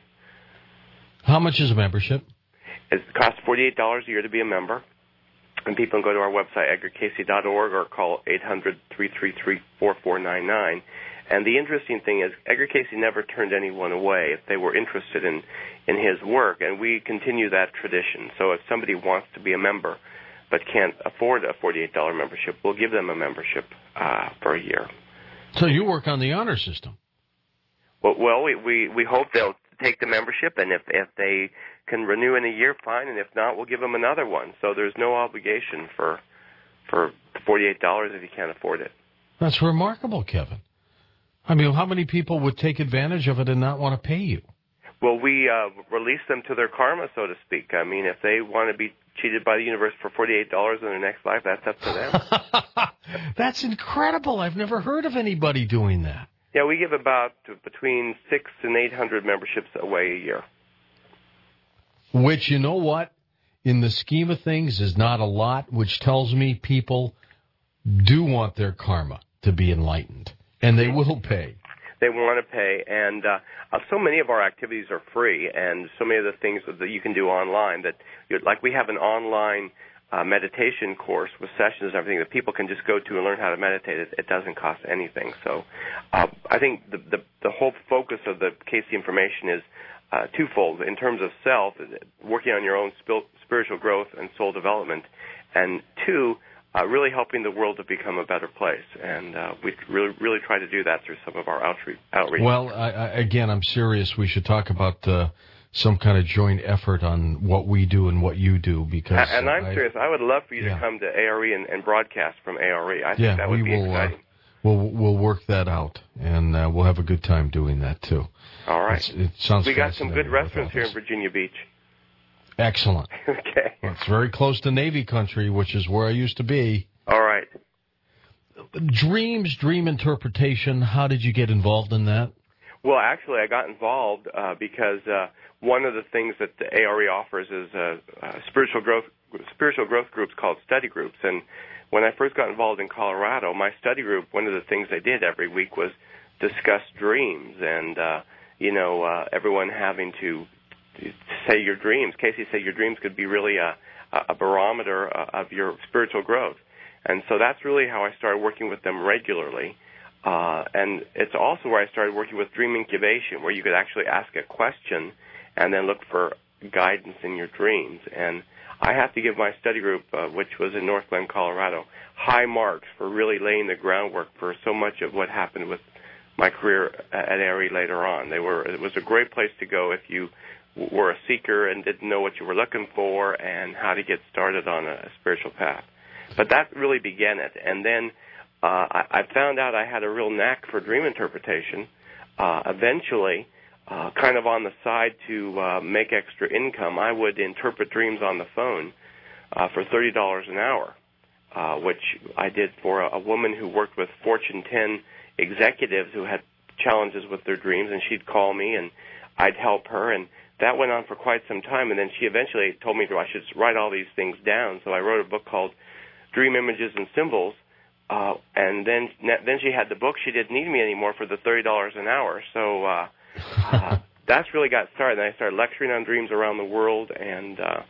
How much is a membership? It costs forty-eight dollars a year to be a member. And people can go to our website, edgar casey dot org, or call eight hundred, three three three, four four nine nine. And the interesting thing is, Edgar Casey never turned anyone away if they were interested in, in his work, and we continue that tradition. So if somebody wants to be a member but can't afford a forty-eight dollars membership, we'll give them a membership uh, for a year. So you work on the honor system. Well, well we, we, we hope they'll take the membership, and if, if they can renew in a year, fine, and if not, we'll give them another one. So there's no obligation for for forty-eight dollars if you can't afford it. That's remarkable, Kevin. I mean, how many people would take advantage of it and not want to pay you? Well, we uh, release them to their karma, so to speak. I mean, if they want to be cheated by the universe for forty-eight dollars in their next life, that's up to them. That's incredible. I've never heard of anybody doing that. Yeah, we give about between six and eight hundred memberships away a year. Which, you know what, in the scheme of things is not a lot, which tells me people do want their karma to be enlightened, and they will pay. They want to pay, and uh, uh, so many of our activities are free, and so many of the things that you can do online, that you like we have an online uh, meditation course with sessions and everything that people can just go to and learn how to meditate. It, it doesn't cost anything. So uh, I think the, the, the whole focus of the Casey information is Uh, twofold. In terms of self, working on your own spil- spiritual growth and soul development, and two, uh, really helping the world to become a better place. And uh, we really, really try to do that through some of our outreach. outreach. Well, I, I, again, I'm serious. We should talk about uh, some kind of joint effort on what we do and what you do. Because and, and I'm I, serious. I would love for you yeah. to come to A R E and, and broadcast from A R E. I think yeah, that would we be will, exciting. Uh, we'll we'll work that out, and uh, we'll have a good time doing that too. All right. It's, it sounds we got some good fascinating restaurants here in Virginia Beach. Excellent. Okay. Well, it's very close to Navy country, which is where I used to be. All right. Dreams, dream interpretation, how did you get involved in that? Well, actually, I got involved uh, because uh, one of the things that the A R E offers is uh, uh, spiritual growth spiritual growth groups called study groups. And when I first got involved in Colorado, my study group, one of the things they did every week was discuss dreams, and uh, you know, uh, everyone having to say your dreams. Casey said your dreams could be really a, a barometer of your spiritual growth. And so that's really how I started working with them regularly. Uh, and it's also where I started working with dream incubation, where you could actually ask a question and then look for guidance in your dreams. And I have to give my study group, uh, which was in North Glen, Colorado, high marks for really laying the groundwork for so much of what happened with my career at A R E later on. They were it was a great place to go if you were a seeker and didn't know what you were looking for and how to get started on a spiritual path. But that really began it. And then uh, I, I found out I had a real knack for dream interpretation. Uh, eventually, uh, kind of on the side to uh, make extra income, I would interpret dreams on the phone uh, for thirty dollars an hour, uh, which I did for a, a woman who worked with Fortune ten executives who had challenges with their dreams, and she'd call me and I'd help her, and that went on for quite some time. And then she eventually told me I should write all these things down, so I wrote a book called Dream Images and Symbols, uh, and then then she had the book. She didn't need me anymore for the thirty dollars an hour, so uh, uh, that's really got started. And I started lecturing on dreams around the world, and uh,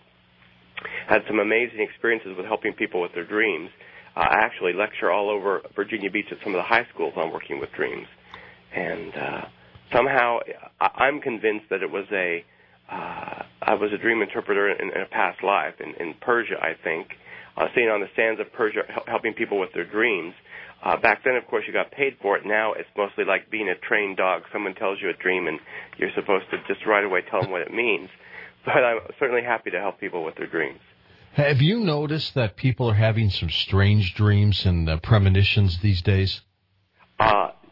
had some amazing experiences with helping people with their dreams. Uh, I actually lecture all over Virginia Beach at some of the high schools on working with dreams. And uh, somehow I- I'm convinced that it was a, uh, I was a dream interpreter in, in a past life, in, in Persia, I think, uh, sitting on the sands of Persia hel- helping people with their dreams. Uh, back then, of course, you got paid for it. Now it's mostly like being a trained dog. Someone tells you a dream, and you're supposed to just right away tell them what it means. But I'm certainly happy to help people with their dreams. Have you noticed that people are having some strange dreams and uh, premonitions these days? Uh,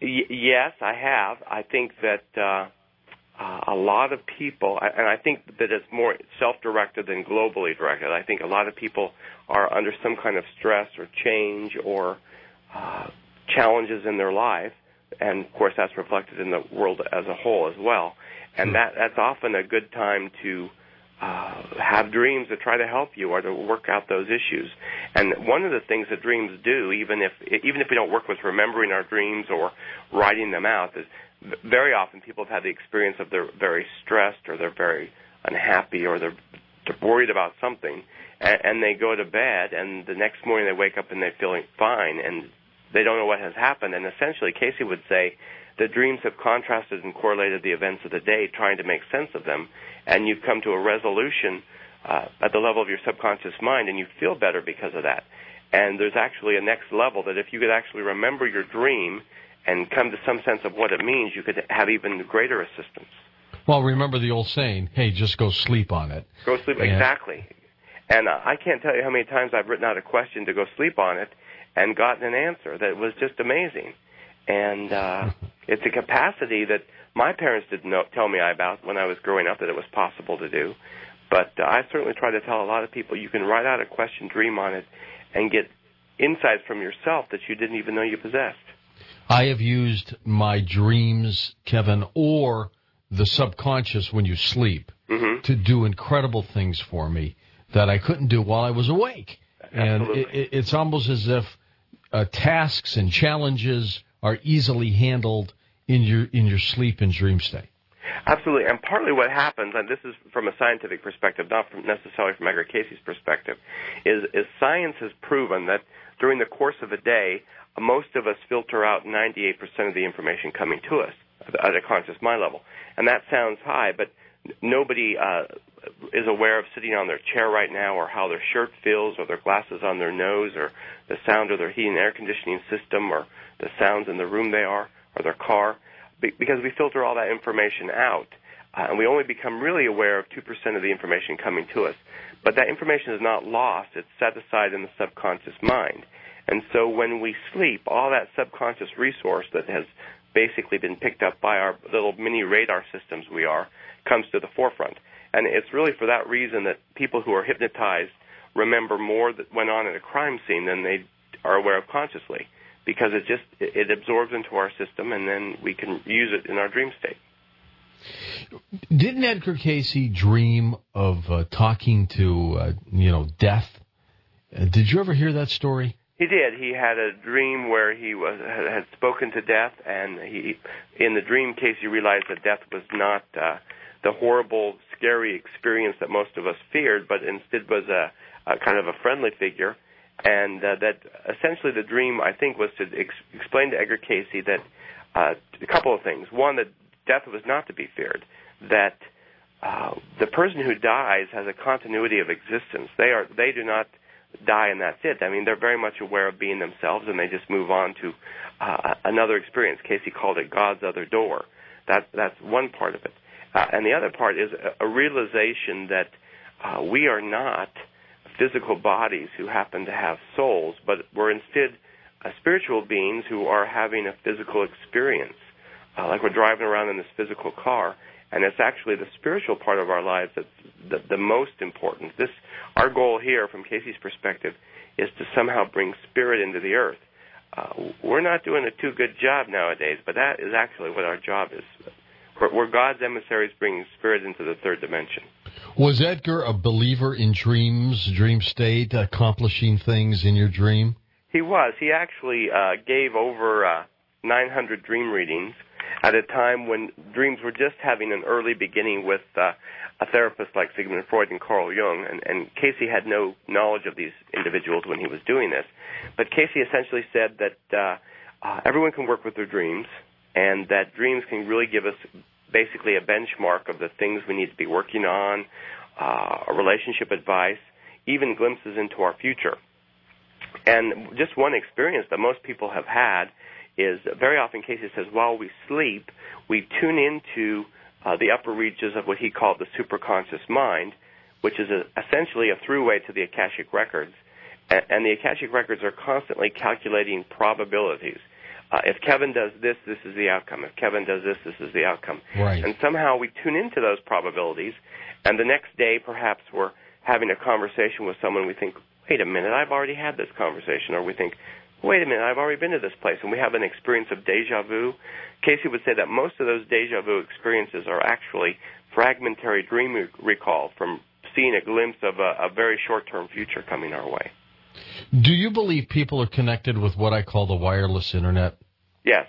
Y- yes, I have. I think that uh, uh, a lot of people, and I think that it's more self-directed than globally directed. I think a lot of people are under some kind of stress or change or uh, challenges in their life, and of course that's reflected in the world as a whole as well. And that that's often a good time to uh, have dreams that try to help you or to work out those issues. And one of the things that dreams do, even if even if we don't work with remembering our dreams or writing them out, is very often people have had the experience of they're very stressed or they're very unhappy or they're, they're worried about something, and, and they go to bed, and the next morning they wake up and they're feeling fine, and they don't know what has happened. And essentially, Casey would say that dreams have contrasted and correlated the events of the day, trying to make sense of them, and you've come to a resolution uh, at the level of your subconscious mind, and you feel better because of that. And there's actually a next level that if you could actually remember your dream and come to some sense of what it means, you could have even greater assistance. Well, remember the old saying, hey, just go sleep on it. Go sleep, and exactly. And uh, I can't tell you how many times I've written out a question to go sleep on it and gotten an answer that was just amazing. And uh, it's a capacity that my parents didn't know, tell me about when I was growing up that it was possible to do. But uh, I certainly try to tell a lot of people you can write out a question, dream on it, and get insights from yourself that you didn't even know you possessed. I have used my dreams, Kevin, or the subconscious when you sleep mm-hmm. to do incredible things for me that I couldn't do while I was awake. Absolutely. And it, it's almost as if uh, tasks and challenges are easily handled in your in your sleep and dream state. Absolutely, and partly what happens, and this is from a scientific perspective, not from necessarily from Edgar Casey's perspective, is, is science has proven that during the course of a day, most of us filter out ninety-eight percent of the information coming to us at a conscious mind level. And that sounds high, but nobody uh, is aware of sitting on their chair right now or how their shirt feels or their glasses on their nose or the sound of their heating and air conditioning system or the sounds in the room they are or their car, because we filter all that information out. Uh, and we only become really aware of two percent of the information coming to us. But that information is not lost. It's set aside in the subconscious mind. And so when we sleep, all that subconscious resource that has basically been picked up by our little mini radar systems we are comes to the forefront. And it's really for that reason that people who are hypnotized remember more that went on at a crime scene than they are aware of consciously, because it just it absorbs into our system, and then we can use it in our dream state. Didn't Edgar Casey dream of uh, talking to, uh, you know, death? Uh, did you ever hear that story? He did. He had a dream where he was had spoken to death, and he, in the dream, Casey realized that death was not uh, the horrible, scary experience that most of us feared, but instead was a, a kind of a friendly figure. And uh, that essentially the dream, I think, was to ex- explain to Edgar Casey that uh, a couple of things. One, that death was not to be feared, that uh, the person who dies has a continuity of existence. They are they do not die and that's it. I mean, they're very much aware of being themselves, and they just move on to uh, another experience. Casey called it God's other door. That that's one part of it. Uh, and the other part is a, a realization that uh, we are not physical bodies who happen to have souls, but we're instead uh, spiritual beings who are having a physical experience, uh, like we're driving around in this physical car, and it's actually the spiritual part of our lives that's the, the most important. This, our goal here, from Casey's perspective, is to somehow bring spirit into the earth. Uh, we're not doing a too good job nowadays, but that is actually what our job is. We're, we're God's emissaries bringing spirit into the third dimension. Was Edgar a believer in dreams, dream state, accomplishing things in your dream? He was. He actually uh, gave over uh, nine hundred dream readings at a time when dreams were just having an early beginning with uh, a therapist like Sigmund Freud and Carl Jung, and, and Casey had no knowledge of these individuals when he was doing this. But Casey essentially said that uh, uh, everyone can work with their dreams, and that dreams can really give us basically a benchmark of the things we need to be working on, uh, a relationship advice, even glimpses into our future. And just one experience that most people have had is very often Casey says while we sleep, we tune into uh, the upper reaches of what he called the superconscious mind, which is a, essentially a throughway to the Akashic records. And, and the Akashic records are constantly calculating probabilities. Uh, if Kevin does this, this is the outcome. If Kevin does this, this is the outcome. Right. And somehow we tune into those probabilities, and the next day perhaps we're having a conversation with someone, we think, wait a minute, I've already had this conversation. Or we think, wait a minute, I've already been to this place. And we have an experience of deja vu. Casey would say that most of those deja vu experiences are actually fragmentary dream recall from seeing a glimpse of a, a very short-term future coming our way. Do you believe people are connected with what I call the wireless internet? Yes,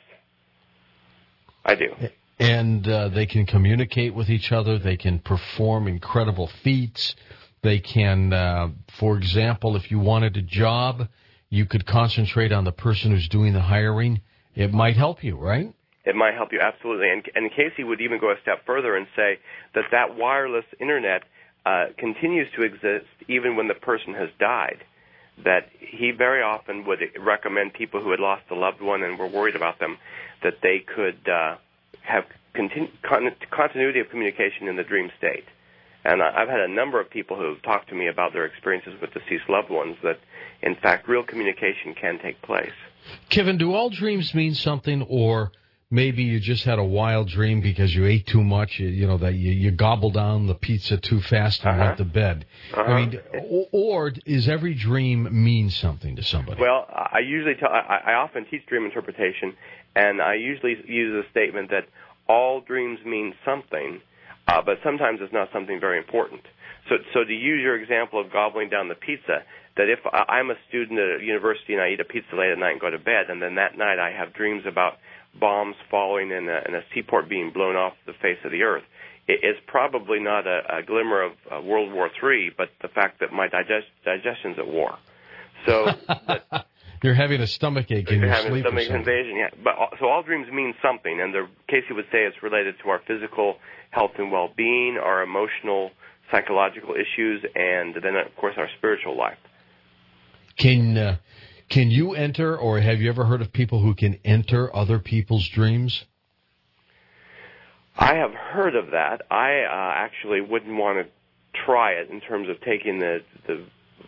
I do. And uh, they can communicate with each other. They can perform incredible feats. They can, uh, for example, if you wanted a job, you could concentrate on the person who's doing the hiring. It might help you, right? It might help you, absolutely. And, and Casey would even go a step further and say that that wireless internet uh, continues to exist even when the person has died, that he very often would recommend people who had lost a loved one and were worried about them, that they could uh, have continu- con- continuity of communication in the dream state. And I've had a number of people who have talked to me about their experiences with deceased loved ones that, in fact, real communication can take place. Kevin, do all dreams mean something, or maybe you just had a wild dream because you ate too much, you, you know, that you, you gobbled down the pizza too fast and uh-huh. went to bed? Uh-huh. I mean, or, or is every dream mean something to somebody? Well, I usually tell, I, I often teach dream interpretation, and I usually use a statement that all dreams mean something, uh, but sometimes it's not something very important. So, so to use your example of gobbling down the pizza, that if I'm a student at a university and I eat a pizza late at night and go to bed, and then that night I have dreams about bombs falling and a, and a seaport being blown off the face of the earth, it is probably not a, a glimmer of uh, World War Three, but the fact that my digest, digestion's at war. So that, you're having a stomach ache in your having sleep. Having a stomach invasion, yeah. But so all dreams mean something, and the, Casey would say it's related to our physical health and well-being, our emotional, psychological issues, and then of course our spiritual life. Can uh, can you enter, or have you ever heard of people who can enter other people's dreams? I have heard of that. I uh, actually wouldn't want to try it in terms of taking the the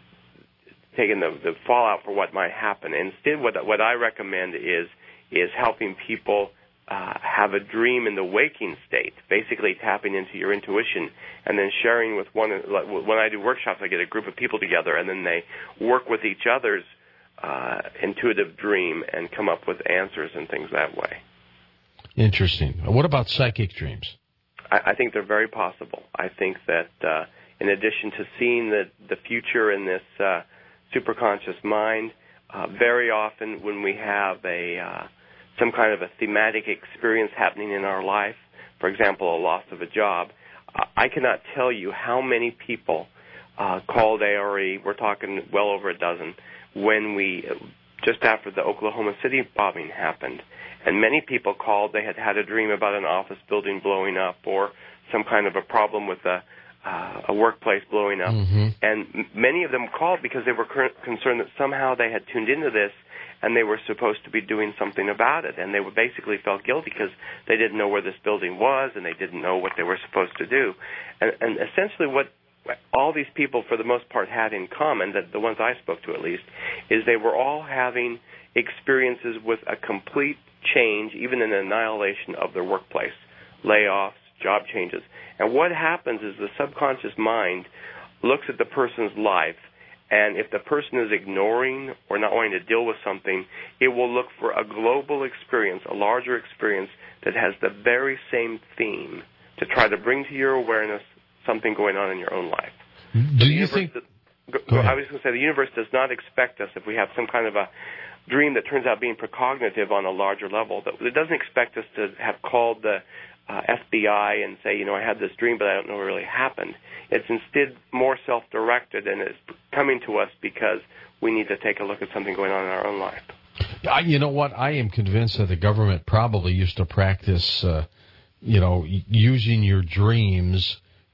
taking the, the fallout for what might happen. Instead, what what I recommend is is helping people uh, have a dream in the waking state, basically tapping into your intuition and then sharing with one. When I do workshops, I get a group of people together, and then they work with each other's uh, intuitive dream and come up with answers and things that way. Interesting. What about psychic dreams? I, I think they're very possible. I think that uh, in addition to seeing the, the future in this uh, superconscious mind, uh, very often when we have a uh, some kind of a thematic experience happening in our life, for example, a loss of a job, uh, I cannot tell you how many people uh, called A R E, we're talking well over a dozen, when we, just after the Oklahoma City bombing happened, and many people called, they had had a dream about an office building blowing up or some kind of a problem with a, uh, a workplace blowing up. Mm-hmm. And m- many of them called because they were cur- concerned that somehow they had tuned into this and they were supposed to be doing something about it. And they were basically felt guilty because they didn't know where this building was and they didn't know what they were supposed to do. And, and essentially what all these people, for the most part, had in common, that the ones I spoke to at least, is they were all having experiences with a complete change, even an annihilation of their workplace, layoffs, job changes. And what happens is the subconscious mind looks at the person's life, and if the person is ignoring or not wanting to deal with something, it will look for a global experience, a larger experience that has the very same theme to try to bring to your awareness something going on in your own life. Do you think... Does, go, I was going to say, the universe does not expect us, if we have some kind of a dream that turns out being precognitive on a larger level, that it doesn't expect us to have called the uh, F B I and say, you know, I had this dream, but I don't know what really happened. It's instead more self-directed, and it's coming to us because we need to take a look at something going on in our own life. I, you know what? I am convinced that the government probably used to practice, uh, you know, using your dreams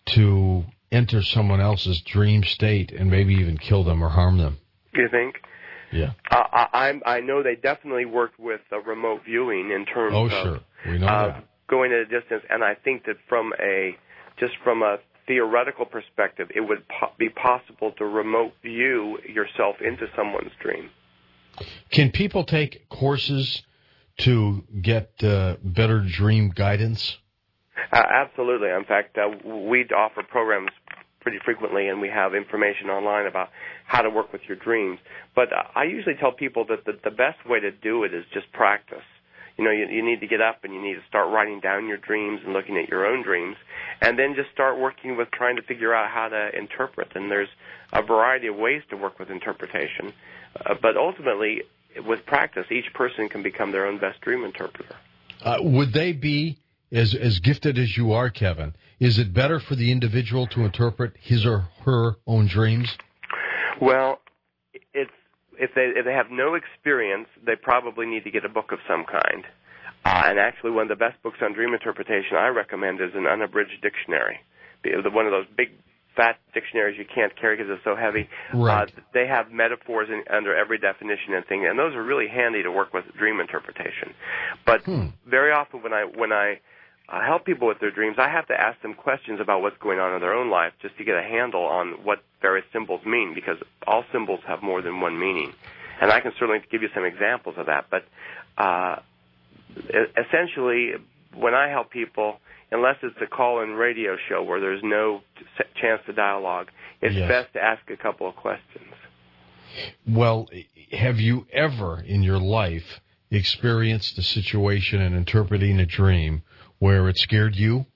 to enter someone else's dream state and maybe even kill them or harm them. You think? Yeah. Uh, I, I know they definitely worked with uh, remote viewing in terms oh, of sure. we know uh, that. going at a distance, and I think that from a just from a theoretical perspective, it would po- be possible to remote view yourself into someone's dream. Can people take courses to get uh, better dream guidance? Uh, absolutely. In fact, uh, we offer programs pretty frequently, and we have information online about how to work with your dreams. But uh, I usually tell people that the, the best way to do it is just practice. You know, you, you need to get up and you need to start writing down your dreams and looking at your own dreams, and then just start working with trying to figure out how to interpret. And there's a variety of ways to work with interpretation. Uh, but ultimately, with practice, each person can become their own best dream interpreter. Uh, would they be as as gifted as you are, Kevin? Is it better for the individual to interpret his or her own dreams? Well, it's if they if they have no experience, they probably need to get a book of some kind. Uh, and actually, one of the best books on dream interpretation I recommend is an unabridged dictionary. One of those big, fat dictionaries you can't carry because it's so heavy. Right. Uh, they have metaphors in, under every definition and thing, and those are really handy to work with dream interpretation. But hmm. very often when I when I uh, help people with their dreams, I have to ask them questions about what's going on in their own life just to get a handle on what various symbols mean, because all symbols have more than one meaning. And I can certainly give you some examples of that. But uh, essentially, when I help people, unless it's a call-in radio show where there's no chance to dialogue, it's yes. best to ask a couple of questions. Well, have you ever in your life experienced a situation in interpreting a dream where it scared you?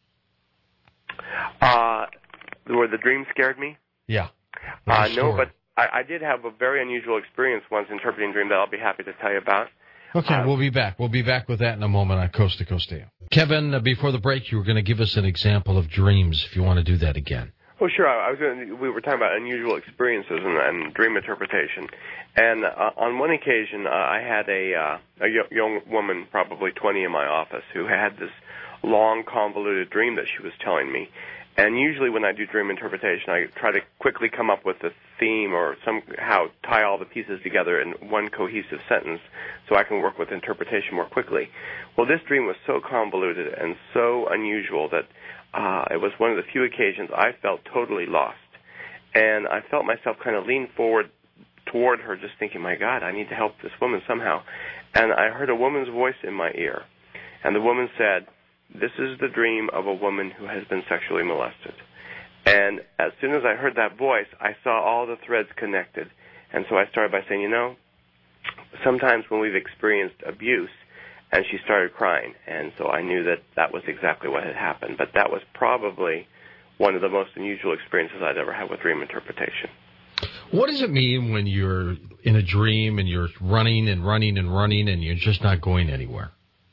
Uh, where the dream scared me? Yeah. Uh, no, but I, I did have a very unusual experience once interpreting a dream that I'll be happy to tell you about. Okay, uh, we'll be back. We'll be back with that in a moment on Coast to Coast A M. Kevin, uh, before the break, you were going to give us an example of dreams, if you want to do that again. Oh, sure. I was going to, we were talking about unusual experiences and, and dream interpretation. And uh, on one occasion, uh, I had a, uh, a young woman, probably twenty, in my office who had this long, convoluted dream that she was telling me. And usually when I do dream interpretation, I try to quickly come up with a theme or somehow tie all the pieces together in one cohesive sentence so I can work with interpretation more quickly. Well, this dream was so convoluted and so unusual that uh, it was one of the few occasions I felt totally lost. And I felt myself kind of lean forward toward her just thinking, my God, I need to help this woman somehow. And I heard a woman's voice in my ear. And the woman said, "This is the dream of a woman who has been sexually molested." And as soon as I heard that voice, I saw all the threads connected. And so I started by saying, you know, sometimes when we've experienced abuse, and she started crying. And so I knew that that was exactly what had happened. But that was probably one of the most unusual experiences I'd ever had with dream interpretation. What does it mean when you're in a dream and you're running and running and running and you're just not going anywhere?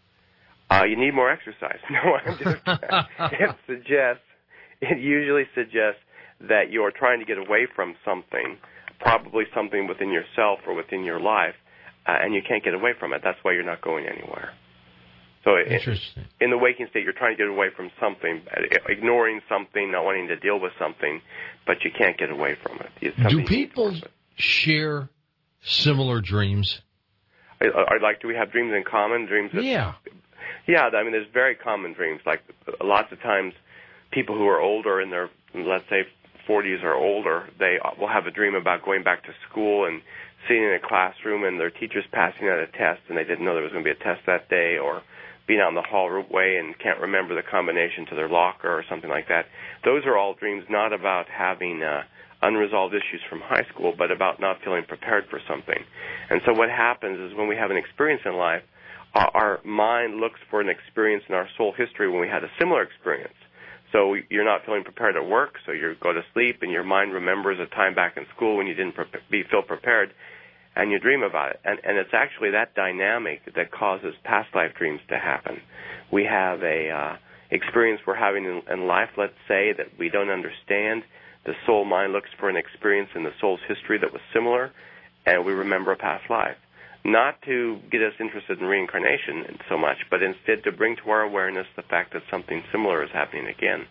Uh, you need more exercise. No, I'm just, it suggests, it usually suggests that you're trying to get away from something, probably something within yourself or within your life, uh, and you can't get away from it. That's why you're not going anywhere. So Interesting. in, in the waking state, you're trying to get away from something, ignoring something, not wanting to deal with something, but you can't get away from it. Do people share similar dreams? Are, like, do we have dreams in common? Dreams that, yeah. Yeah, I mean, there's very common dreams. Like, lots of times, people who are older, in their, let's say, forties or older, they will have a dream about going back to school and sitting in a classroom and their teacher's passing out a test and they didn't know there was going to be a test that day, or being out in the hallway and can't remember the combination to their locker or something like that. Those are all dreams not about having uh, unresolved issues from high school, but about not feeling prepared for something. And so what happens is when we have an experience in life, uh, our mind looks for an experience in our soul history when we had a similar experience. So you're not feeling prepared at work, so you go to sleep, and your mind remembers a time back in school when you didn't pre- be, feel prepared, and you dream about it. And, and it's actually that dynamic that causes past life dreams to happen. We have a uh, experience we're having in, in life, let's say, that we don't understand. The soul mind looks for an experience in the soul's history that was similar, and we remember a past life. Not to get us interested in reincarnation so much, but instead to bring to our awareness the fact that something similar is happening again.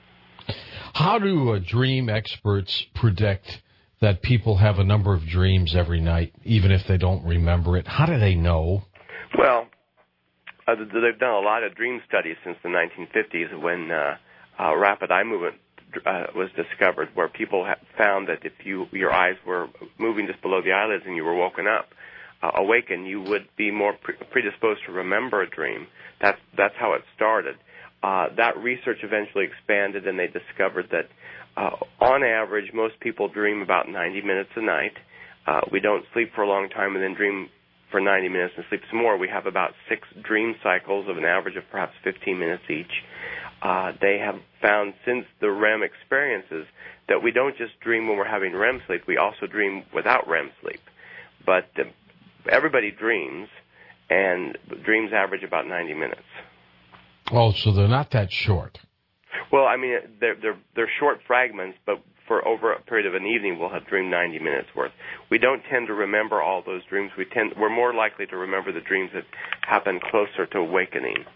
How do uh, dream experts predict that people have a number of dreams every night, even if they don't remember it? How do they know? Well, uh, they've done a lot of dream studies since the nineteen fifties when uh, uh, rapid eye movement uh, was discovered, where people have found that if you your eyes were moving just below the eyelids and you were woken up, uh, awaken, you would be more pre- predisposed to remember a dream. That's that's how it started. Uh, that research eventually expanded, and they discovered that uh, on average, most people dream about ninety minutes a night. Uh, we don't sleep for a long time and then dream for ninety minutes and sleep some more. We have about six dream cycles of an average of perhaps fifteen minutes each. Uh, they have found since the R E M experiences that we don't just dream when we're having R E M sleep, we also dream without R E M sleep. But uh, everybody dreams, and dreams average about ninety minutes. Oh, so they're not that short. Well, I mean, they're, they're, they're short fragments, but for over a period of an evening, we'll have dreamed ninety minutes worth. We don't tend to remember all those dreams. We tend, we're more likely to remember the dreams that happen closer to awakening.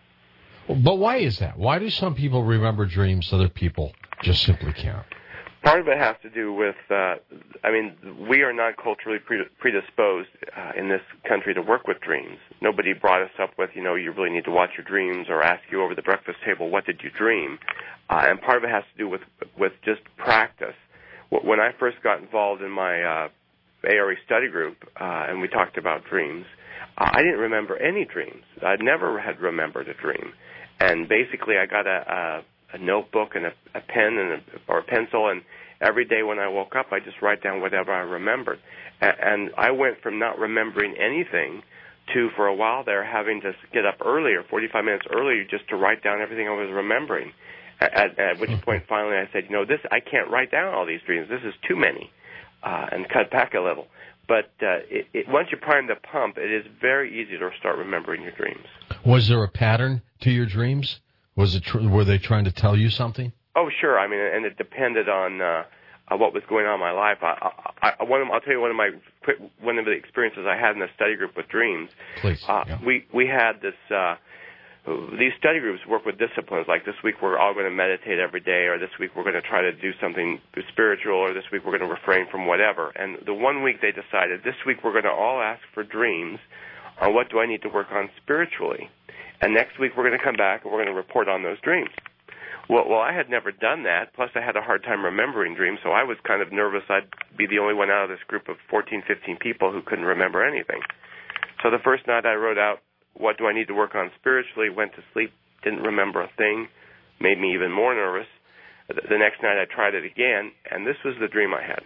But why is that? Why do some people remember dreams other people just simply can't? Part of it has to do with, uh, I mean, we are not culturally predisposed uh, in this country to work with dreams. Nobody brought us up with, you know, you really need to watch your dreams, or ask you over the breakfast table, what did you dream? Uh, and part of it has to do with with just practice. When I first got involved in my uh, A R E study group, uh, and we talked about dreams, uh, I didn't remember any dreams. I never had remembered a dream. And basically I got a... a a notebook and a, a pen and a, or a pencil, and every day when I woke up, I just write down whatever I remembered. And, and I went from not remembering anything to, for a while there, having to get up earlier, forty-five minutes earlier, just to write down everything I was remembering. At, at which point, finally, I said, you know, this I can't write down all these dreams. This is too many, uh, and cut back a little. But uh, it, it, once you prime the pump, it is very easy to start remembering your dreams. Was there a pattern to your dreams? Was it tr- were they trying to tell you something? Oh, sure. I mean, and it depended on uh, uh, what was going on in my life. I, I, I, one of, I'll tell you one of my one of the experiences I had in the study group with dreams. Please. Uh, yeah. We we had this. Uh, these study groups work with disciplines. Like this week, we're all going to meditate every day, or this week we're going to try to do something spiritual, or this week we're going to refrain from whatever. And the one week they decided this week we're going to all ask for dreams on what do I need to work on spiritually. And next week we're going to come back and we're going to report on those dreams. Well, well, I had never done that. Plus, I had a hard time remembering dreams, so I was kind of nervous I'd be the only one out of this group of fourteen, fifteen people who couldn't remember anything. So the first night I wrote out, what do I need to work on spiritually, went to sleep, didn't remember a thing, made me even more nervous. The next night I tried it again, and this was the dream I had.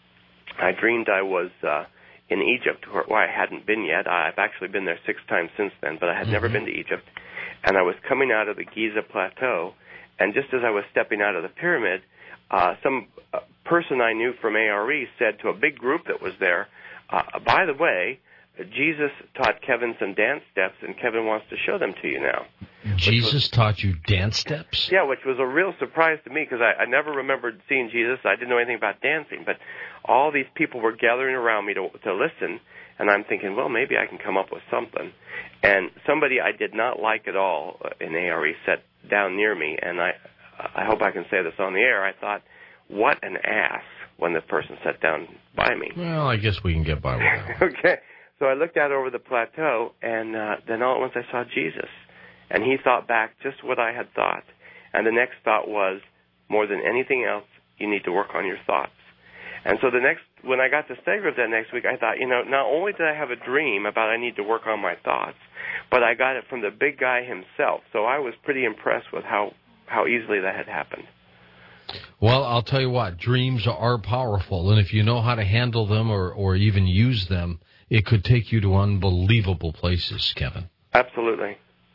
I dreamed I was... Uh, in Egypt, where I hadn't been yet. I've actually been there six times since then, but I had mm-hmm. never been to Egypt. And I was coming out of the Giza Plateau, and just as I was stepping out of the pyramid, uh, some uh, person I knew from A R E said to a big group that was there, uh, by the way, Jesus taught Kevin some dance steps, and Kevin wants to show them to you now. Jesus was, taught you dance steps? Yeah, which was a real surprise to me, because I, I never remembered seeing Jesus. I didn't know anything about dancing, but all these people were gathering around me to, to listen, and I'm thinking, well, maybe I can come up with something. And somebody I did not like at all in A R E sat down near me, and I, I hope I can say this on the air. I thought, what an ass, when the person sat down by me. Well, I guess we can get by with that. Okay. So I looked out over the plateau, and uh, then all at once I saw Jesus. And he thought back just what I had thought. And the next thought was, more than anything else, you need to work on your thoughts. And so the next, when I got to study group that next week, I thought, you know, not only did I have a dream about I need to work on my thoughts, but I got it from the big guy himself. So I was pretty impressed with how, how easily that had happened. Well, I'll tell you what, dreams are powerful. And if you know how to handle them or, or even use them, it could take you to unbelievable places, Kevin. Absolutely.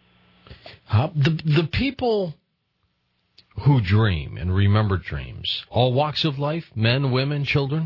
Uh, the the people who dream and remember dreams, all walks of life, men, women, children?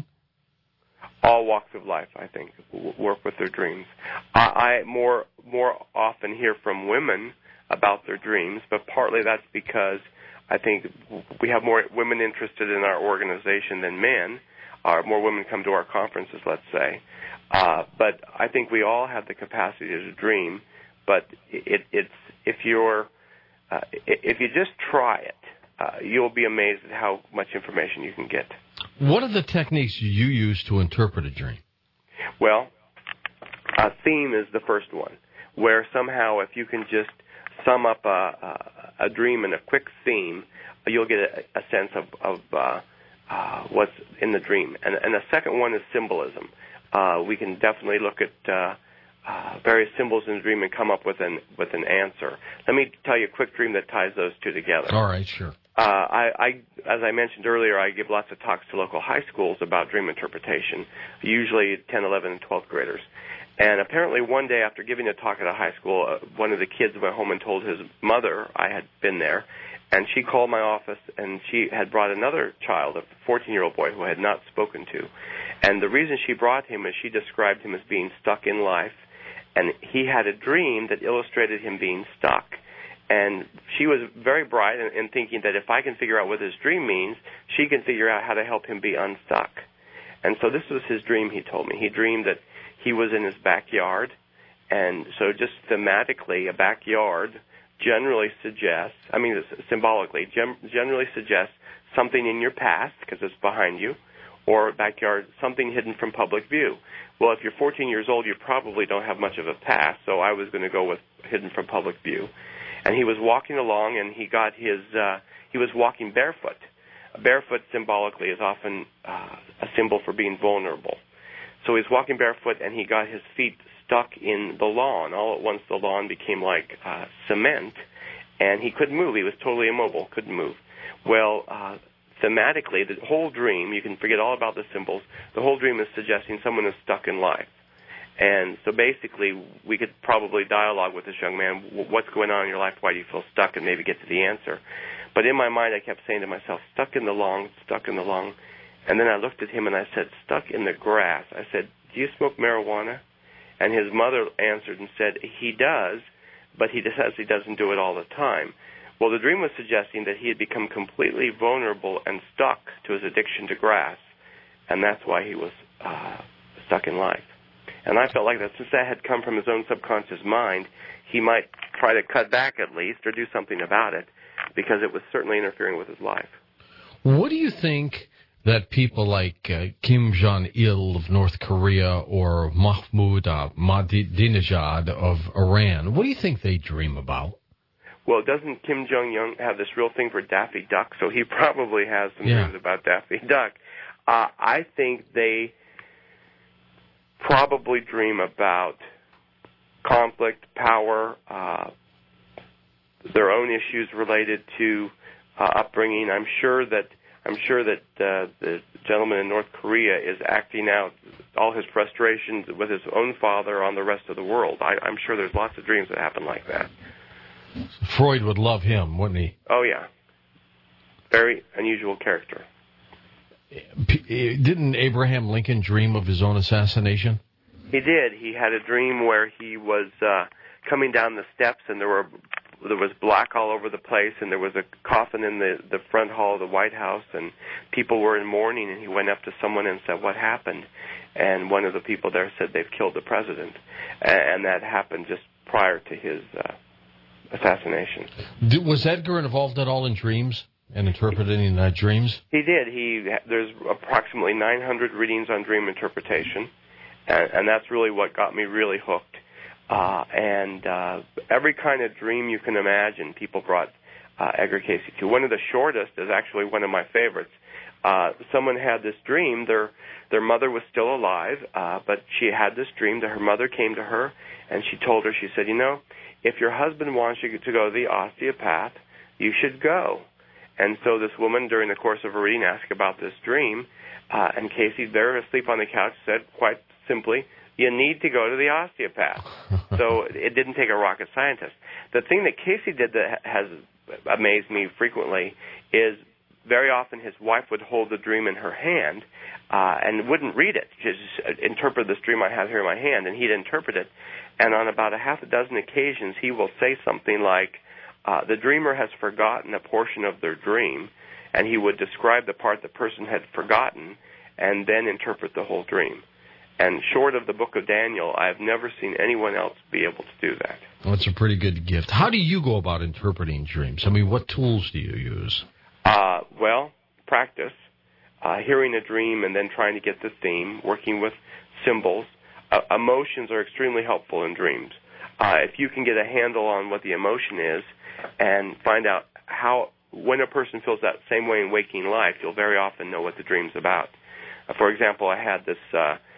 All walks of life, I think, work with their dreams. I, I more more often hear from women about their dreams, but partly that's because I think we have more women interested in our organization than men. Uh, more women come to our conferences, let's say. Uh, but I think we all have the capacity to dream. But it, it's if you're uh, if you just try it, uh, you'll be amazed at how much information you can get. What are the techniques you use to interpret a dream? Well, a theme is the first one, where somehow if you can just sum up a, a, a dream in a quick theme, you'll get a, a sense of, of uh, uh, what's in the dream. And, and the second one is symbolism. Uh, we can definitely look at uh, uh, various symbols in the dream and come up with an with an answer. Let me tell you a quick dream that ties those two together. All right, sure. Uh, I, I, as I mentioned earlier, I give lots of talks to local high schools about dream interpretation, usually ten, eleven, and twelfth graders. And apparently one day after giving a talk at a high school, uh, one of the kids went home and told his mother I had been there, and she called my office, and she had brought another child, a fourteen-year-old boy who I had not spoken to. And the reason she brought him is she described him as being stuck in life, and he had a dream that illustrated him being stuck. And she was very bright in, in thinking that if I can figure out what his dream means, she can figure out how to help him be unstuck. And so this was his dream, he told me. He dreamed that he was in his backyard, and so just thematically, a backyard generally suggests, I mean symbolically, gem, generally suggests something in your past, because it's behind you, or backyard, something hidden from public view. Well, if you're fourteen years old, you probably don't have much of a past, so I was going to go with hidden from public view. And he was walking along, and he got his, uh, he was walking barefoot. Barefoot symbolically is often uh, a symbol for being vulnerable. So he was walking barefoot, and he got his feet stuck in the lawn. All at once, the lawn became like uh, cement, and he couldn't move. He was totally immobile, couldn't move. Well, uh, thematically, the whole dream, you can forget all about the symbols, the whole dream is suggesting someone is stuck in life. And so basically, we could probably dialogue with this young man, what's going on in your life, why do you feel stuck, and maybe get to the answer. But in my mind, I kept saying to myself, stuck in the lawn, stuck in the lawn. And then I looked at him and I said, stuck in the grass. I said, do you smoke marijuana? And his mother answered and said, he does, but he says he doesn't do it all the time. Well, the dream was suggesting that he had become completely vulnerable and stuck to his addiction to grass, and that's why he was uh, stuck in life. And I felt like that since that had come from his own subconscious mind, he might try to cut back at least or do something about it, because it was certainly interfering with his life. What do you think that people like uh, Kim Jong-il of North Korea or Mahmoud Ahmadinejad of Iran, what do you think they dream about? Well, doesn't Kim Jong-un have this real thing for Daffy Duck? So he probably has some yeah. dreams about Daffy Duck. Uh, I think they probably dream about conflict, power, uh, their own issues related to uh, upbringing. I'm sure that I'm sure that uh, the gentleman in North Korea is acting out all his frustrations with his own father on the rest of the world. I, I'm sure there's lots of dreams that happen like that. Freud would love him, wouldn't he? Oh, yeah. Very unusual character. Didn't Abraham Lincoln dream of his own assassination? He did. He had a dream where he was uh, coming down the steps, and there were there was black all over the place, and there was a coffin in the, the front hall of the White House, and people were in mourning, and he went up to someone and said, what happened? And one of the people there said, they've killed the president. And that happened just prior to his uh, assassination. Was Edgar involved at all in dreams and interpreting uh, dreams? He did. He There's approximately nine hundred readings on dream interpretation, and, and that's really what got me really hooked. Uh, and uh, every kind of dream you can imagine, people brought uh, Edgar Cayce to. One of the shortest is actually one of my favorites. Uh, someone had this dream. Their their mother was still alive, uh, but she had this dream that her mother came to her, and she told her, she said, you know, if your husband wants you to go to the osteopath, you should go. And so this woman, during the course of her reading, asked about this dream, uh, and Cayce, there asleep on the couch, said quite simply, you need to go to the osteopath. So it didn't take a rocket scientist. The thing that Cayce did that has amazed me frequently is very often his wife would hold the dream in her hand uh, and wouldn't read it. Just interpret this dream I have here in my hand, and he'd interpret it. And on about a half a dozen occasions, he will say something like, uh, the dreamer has forgotten a portion of their dream, and he would describe the part the person had forgotten and then interpret the whole dream. And short of the book of Daniel, I've never seen anyone else be able to do that. Well, that's a pretty good gift. How do you go about interpreting dreams? I mean, what tools do you use? Uh, well, practice, uh, hearing a dream and then trying to get the theme, working with symbols. Uh, emotions are extremely helpful in dreams. Uh, if you can get a handle on what the emotion is and find out how, when a person feels that same way in waking life, you'll very often know what the dream's about. Uh, for example, I had this uh,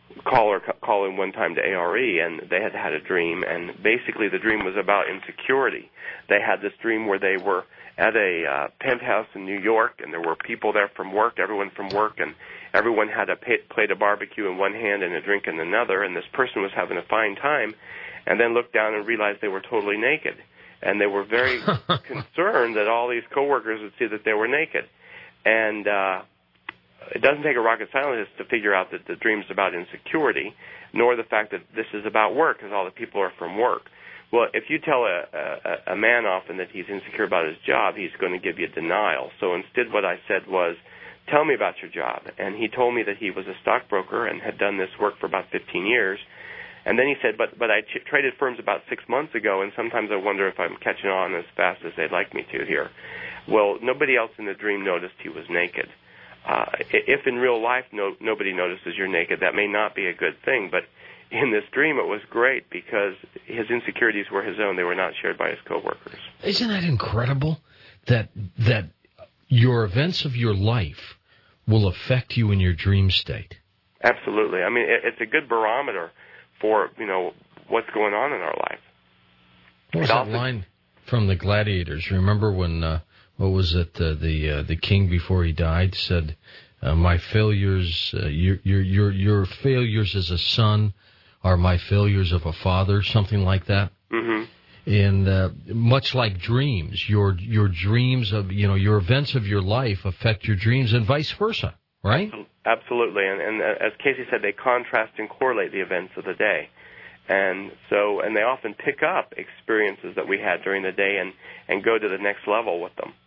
caller call in one time to A R E, and they had had a dream, and basically the dream was about insecurity. They had this dream where they were at a uh, penthouse in New York, and there were people there from work, everyone from work, and everyone had a plate of barbecue in one hand and a drink in another, and this person was having a fine time, and then looked down and realized they were totally naked. And they were very concerned that all these coworkers would see that they were naked. And uh, it doesn't take a rocket scientist to figure out that the dream's about insecurity, nor the fact that this is about work, because all the people are from work. Well, if you tell a, a, a man often that he's insecure about his job, he's going to give you denial. So instead what I said was, tell me about your job. And he told me that he was a stockbroker and had done this work for about fifteen years. And then he said, but but I ch- traded firms about six months ago, and sometimes I wonder if I'm catching on as fast as they'd like me to here. Well, nobody else in the dream noticed he was naked. Uh, if in real life no, nobody notices you're naked, that may not be a good thing, but in this dream it was great because his insecurities were his own. They were not shared by his coworkers. Isn't that incredible that that your events of your life will affect you in your dream state? Absolutely. I mean, it, it's a good barometer for, you know, what's going on in our life. What was that line from the Gladiators? Remember when, uh, what was it, uh, the uh, the king before he died said, uh, my failures, uh, your, your, your, your failures as a son are my failures of a father, something like that? Mm-hmm. And uh, much like dreams, your your dreams of, you know, your events of your life affect your dreams and vice versa, right? Absolutely, and, and as Casey said, they contrast and correlate the events of the day, and so and they often pick up experiences that we had during the day and, and go to the next level with them.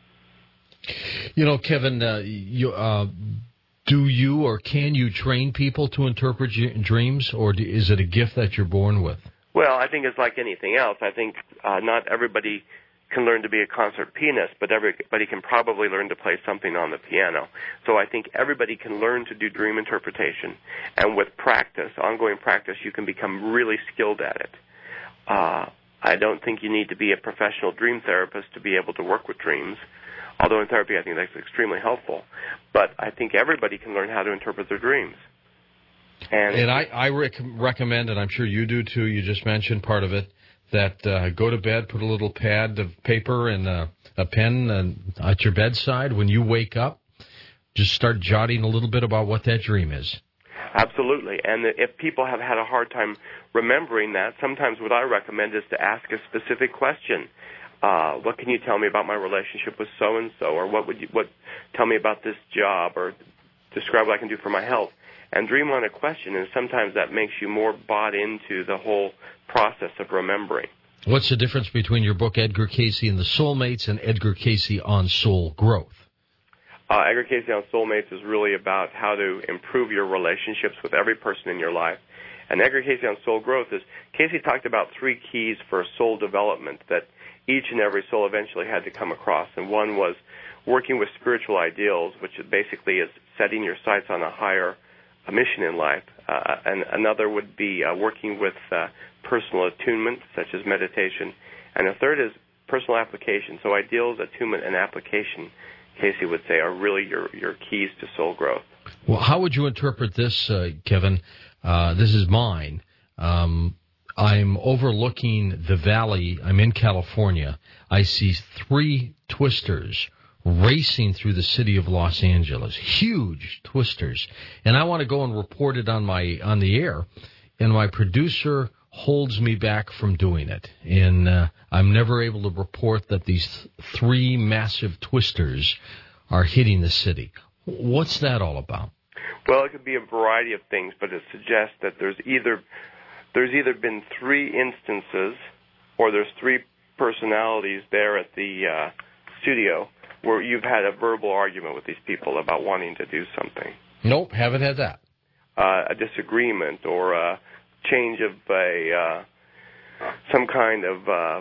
You know, Kevin, uh, you, uh, do you or can you train people to interpret dreams, or do, is it a gift that you're born with? Well, I think it's like anything else. I think uh, not everybody can learn to be a concert pianist, but everybody can probably learn to play something on the piano. So I think everybody can learn to do dream interpretation, and with practice, ongoing practice, you can become really skilled at it. Uh, I don't think you need to be a professional dream therapist to be able to work with dreams, although in therapy I think that's extremely helpful. But I think everybody can learn how to interpret their dreams. And, and I, I rec- recommend, and I'm sure you do too, you just mentioned part of it, that uh, go to bed, put a little pad of paper and uh, a pen uh, at your bedside. When you wake up, just start jotting a little bit about what that dream is. Absolutely. And if people have had a hard time remembering that, sometimes what I recommend is to ask a specific question. Uh, what can you tell me about my relationship with so-and-so? Or what would you what tell me about this job? Or describe what I can do for my health. And dream on a question, and sometimes that makes you more bought into the whole process of remembering. What's the difference between your book, Edgar Cayce and the Soulmates, and Edgar Cayce on Soul Growth? Uh, Edgar Cayce on Soulmates is really about how to improve your relationships with every person in your life. And Edgar Cayce on Soul Growth is, Cayce talked about three keys for soul development that each and every soul eventually had to come across. And one was working with spiritual ideals, which basically is setting your sights on a higher a mission in life. Uh, and another would be uh, working with uh, personal attunement, such as meditation. And a third is personal application. So ideals, attunement, and application, Casey would say, are really your, your keys to soul growth. Well, how would you interpret this, uh, Kevin? Uh, this is mine. Um, I'm overlooking the valley. I'm in California. I see three twisters racing through the city of Los Angeles, huge twisters, and I want to go and report it on my on the air, and my producer holds me back from doing it, and uh, I'm never able to report that these th- three massive twisters are hitting the city. What's that all about? Well, it could be a variety of things, but it suggests that there's either there's either been three instances, or there's three personalities there at the uh, studio where you've had a verbal argument with these people about wanting to do something. Nope, haven't had that. Uh, a disagreement or a change of a uh, some kind of uh,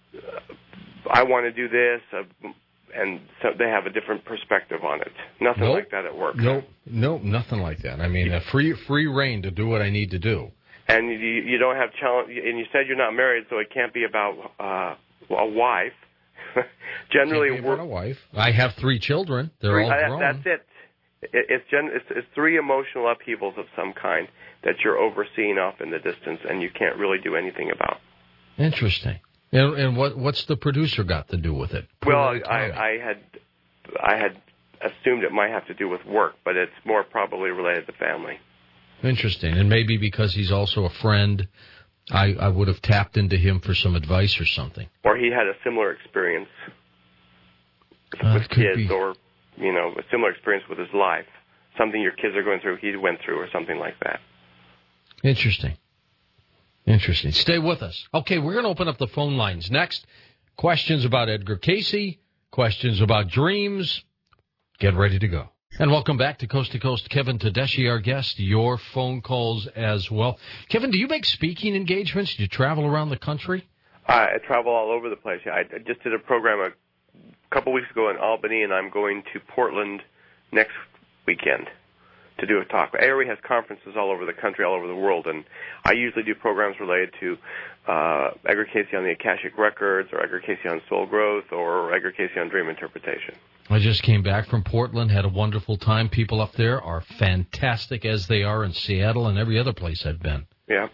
I want to do this, uh, and so they have a different perspective on it. Nothing nope. like that at work. Nope, nope, nothing like that. I mean, a free free reign to do what I need to do. And you, you don't have challenge. And you said you're not married, so it can't be about uh, a wife. Generally, we're a wife. I have three children. They're three, all grown. That's it. It, it's, gen, it's it's three emotional upheavals of some kind that you're overseeing off in the distance, and you can't really do anything about. Interesting. And, and what what's the producer got to do with it? Well, I, I had I had assumed it might have to do with work, but it's more probably related to family. Interesting. And maybe because he's also a friend, I, I would have tapped into him for some advice or something. Or he had a similar experience uh, with kids, be. or, you know, a similar experience with his life. Something your kids are going through, he went through, or something like that. Interesting. Interesting. Stay with us. Okay, we're going to open up the phone lines next. Questions about Edgar Cayce, questions about dreams. Get ready to go. And welcome back to Coast to Coast. Kevin Tedeschi, our guest. Your phone calls as well. Kevin, do you make speaking engagements? Do you travel around the country? I travel all over the place. I just did a program a couple weeks ago in Albany, and I'm going to Portland next weekend to do a talk. A R E has conferences all over the country, all over the world, and I usually do programs related to uh, Edgar Cayce on the Akashic Records, or Edgar Cayce on soul growth, or Edgar Cayce on dream interpretation. I just came back from Portland, had a wonderful time. People up there are fantastic, as they are in Seattle and every other place I've been. Yeah.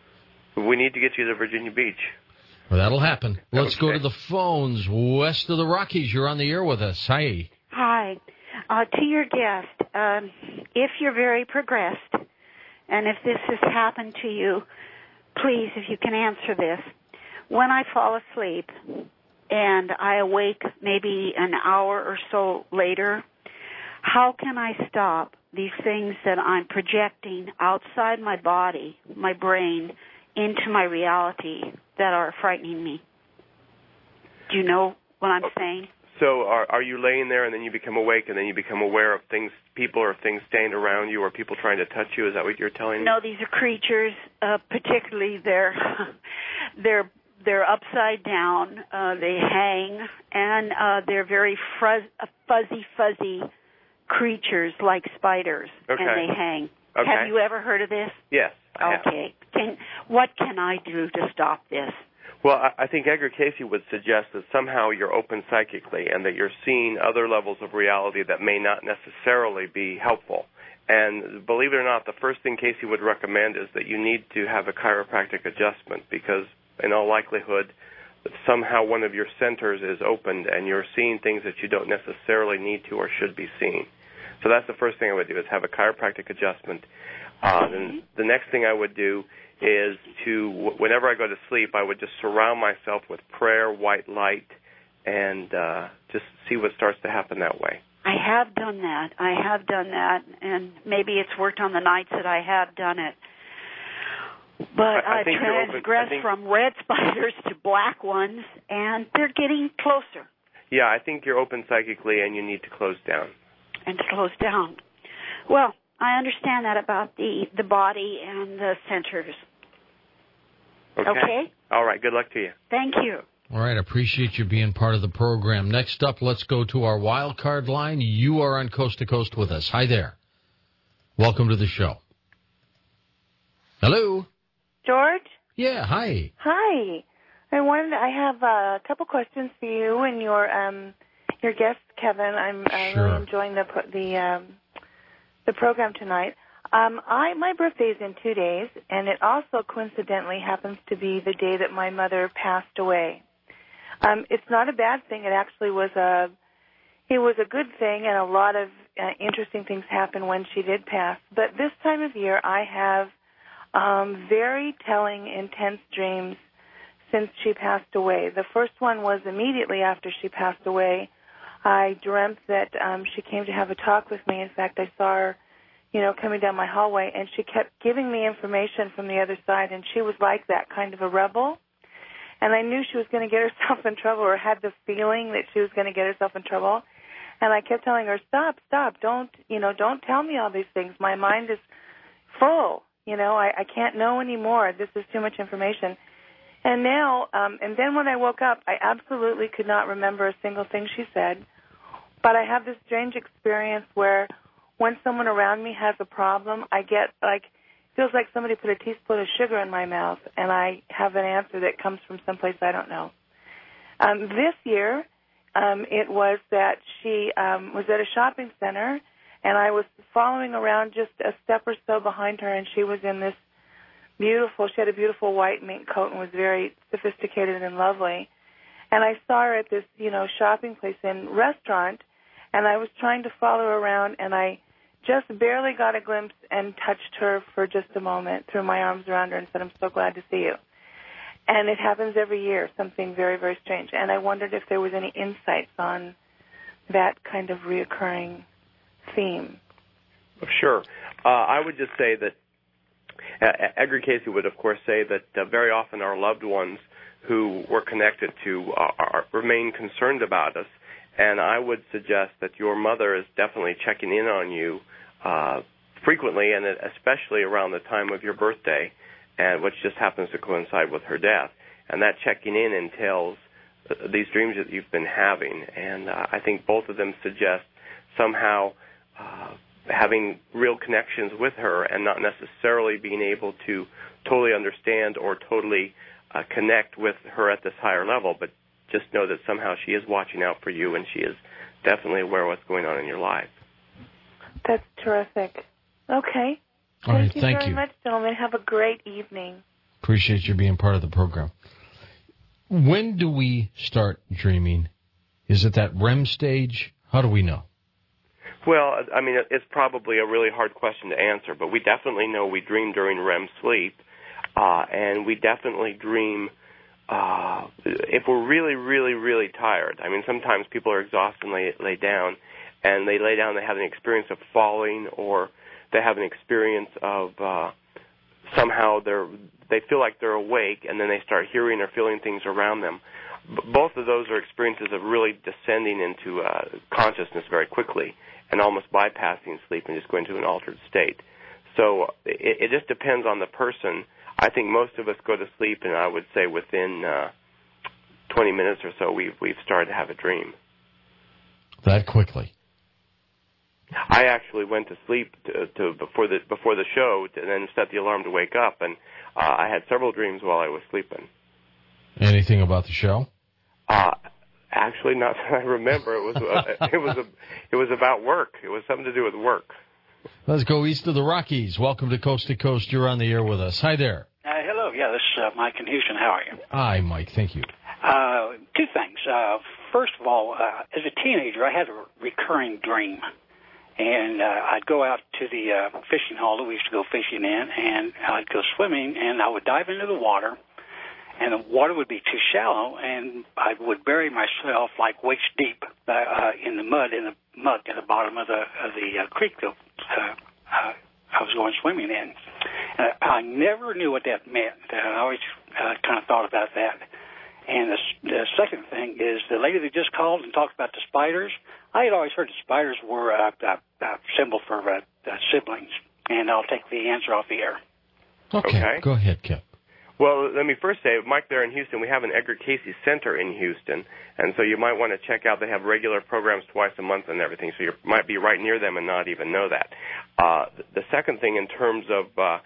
We need to get you to Virginia Beach. Well, that'll happen. Let's go to the phones. West of the Rockies, you're on the air with us. Hi. Hi. Uh, to your guest, um, if you're very progressed, and if this has happened to you, please, if you can answer this. When I fall asleep and I awake maybe an hour or so later, how can I stop these things that I'm projecting outside my body, my brain, into my reality that are frightening me? Do you know what I'm saying? So are, are you laying there and then you become awake and then you become aware of things, people or things staying around you or people trying to touch you? Is that what you're telling me? No, these are creatures, uh, particularly they're, they're, they're upside down, uh, they hang, and uh, they're very fruz- uh, fuzzy, fuzzy creatures like spiders, okay. and they hang. Okay. Have you ever heard of this? Yes. I okay. Can, what can I do to stop this? Well, I think Edgar Cayce would suggest that somehow you're open psychically and that you're seeing other levels of reality that may not necessarily be helpful. And believe it or not, the first thing Cayce would recommend is that you need to have a chiropractic adjustment because, in all likelihood, somehow one of your centers is opened and you're seeing things that you don't necessarily need to or should be seeing. So that's the first thing I would do is have a chiropractic adjustment. Uh, then the next thing I would do is to, whenever I go to sleep, I would just surround myself with prayer, white light, and uh, just see what starts to happen that way. I have done that. I have done that, and maybe it's worked on the nights that I have done it. But I, I transgressed open, think, from red spiders to black ones, and they're getting closer. Yeah, I think you're open psychically, and you need to close down. And to close down. Well, I understand that about the, the body and the centers. Okay. Okay? All right. Good luck to you. Thank you. All right. I appreciate you being part of the program. Next up, let's go to our wild card line. You are on Coast to Coast with us. Hi there. Welcome to the show. Hello. George? Yeah. Hi. Hi. I wanted. I have a couple questions for you and your um your guest, Kevin. I'm uh, sure. really enjoying the the um, the program tonight. Um, I my birthday's in two days, and it also coincidentally happens to be the day that my mother passed away. Um, it's not a bad thing. It actually was a it was a good thing, and a lot of uh, interesting things happened when she did pass. But this time of year, I have um, very telling, intense dreams since she passed away. The first one was immediately after she passed away. I dreamt that um, she came to have a talk with me. In fact, I saw her, you know, coming down my hallway, and she kept giving me information from the other side, and she was like that, kind of a rebel. And I knew she was going to get herself in trouble, or had the feeling that she was going to get herself in trouble. And I kept telling her, stop, stop, don't, you know, don't tell me all these things. My mind is full. You know, I, I can't know anymore. This is too much information. And now, um, and then when I woke up, I absolutely could not remember a single thing she said. But I have this strange experience where when someone around me has a problem, I get like, feels like somebody put a teaspoon of sugar in my mouth, and I have an answer that comes from someplace I don't know. Um, this year, um, it was that she um, was at a shopping center, and I was following around just a step or so behind her, and she was in this beautiful, she had a beautiful white mink coat and was very sophisticated and lovely. And I saw her at this, you know, shopping place and restaurant, and I was trying to follow her around, and I just barely got a glimpse and touched her for just a moment, threw my arms around her and said, I'm so glad to see you. And it happens every year, something very, very strange. And I wondered if there was any insights on that kind of reoccurring theme. Sure. Uh, I would just say that uh, Edgar Cayce would, of course, say that uh, very often our loved ones who we're connected to uh, are, remain concerned about us. And I would suggest that your mother is definitely checking in on you uh, frequently, and especially around the time of your birthday, and which just happens to coincide with her death. And that checking in entails uh, these dreams that you've been having. And uh, I think both of them suggest somehow uh, having real connections with her and not necessarily being able to totally understand or totally uh, connect with her at this higher level, but just know that somehow she is watching out for you, and she is definitely aware of what's going on in your life. That's terrific. Okay. All right, thank you thank very you. much, gentlemen. Have a great evening. Appreciate you being part of the program. When do we start dreaming? Is it that R E M stage? How do we know? Well, I mean, it's probably a really hard question to answer, but we definitely know we dream during R E M sleep, uh, and we definitely dream uh, if we're really, really, really tired. I mean, sometimes people are exhausted and lay, lay down, and they lay down, they have an experience of falling, or they have an experience of uh, somehow they're, they feel like they're awake, and then they start hearing or feeling things around them. B- both of those are experiences of really descending into uh, consciousness very quickly and almost bypassing sleep and just going to an altered state. So it, it just depends on the person. I think most of us go to sleep, and I would say within uh, twenty minutes or so, we've, we've started to have a dream. That quickly? I actually went to sleep to, to before the before the show, and then set the alarm to wake up, and uh, I had several dreams while I was sleeping. Anything about the show? Uh, actually, not that I remember. It was uh, it was a, it was about work. It was something to do with work. Let's go east of the Rockies. Welcome to Coast to Coast. You're on the air with us. Hi there. Uh, hello. Yeah, this is uh, Mike in Houston. How are you? Hi, Mike. Thank you. Uh, two things. Uh, first of all, uh, as a teenager, I had a recurring dream. And uh, I'd go out to the uh, fishing hole that we used to go fishing in, and I'd go swimming, and I would dive into the water, and the water would be too shallow, and I would bury myself like waist deep uh, uh, in the mud, in the muck at the bottom of the of the uh, creek that uh, uh, I was going swimming in. And I never knew what that meant. Uh, I always uh, kind of thought about that. And the, the second thing is the lady that just called and talked about the spiders. I had always heard the spiders were a, a, a symbol for uh, uh, siblings, and I'll take the answer off the air. Okay, okay. Go ahead, Kip. Well, let me first say, Mike, there in Houston, we have an Edgar Cayce Center in Houston, and so you might want to check out. They have regular programs twice a month and everything, so you might be right near them and not even know that. Uh, the second thing, in terms of uh,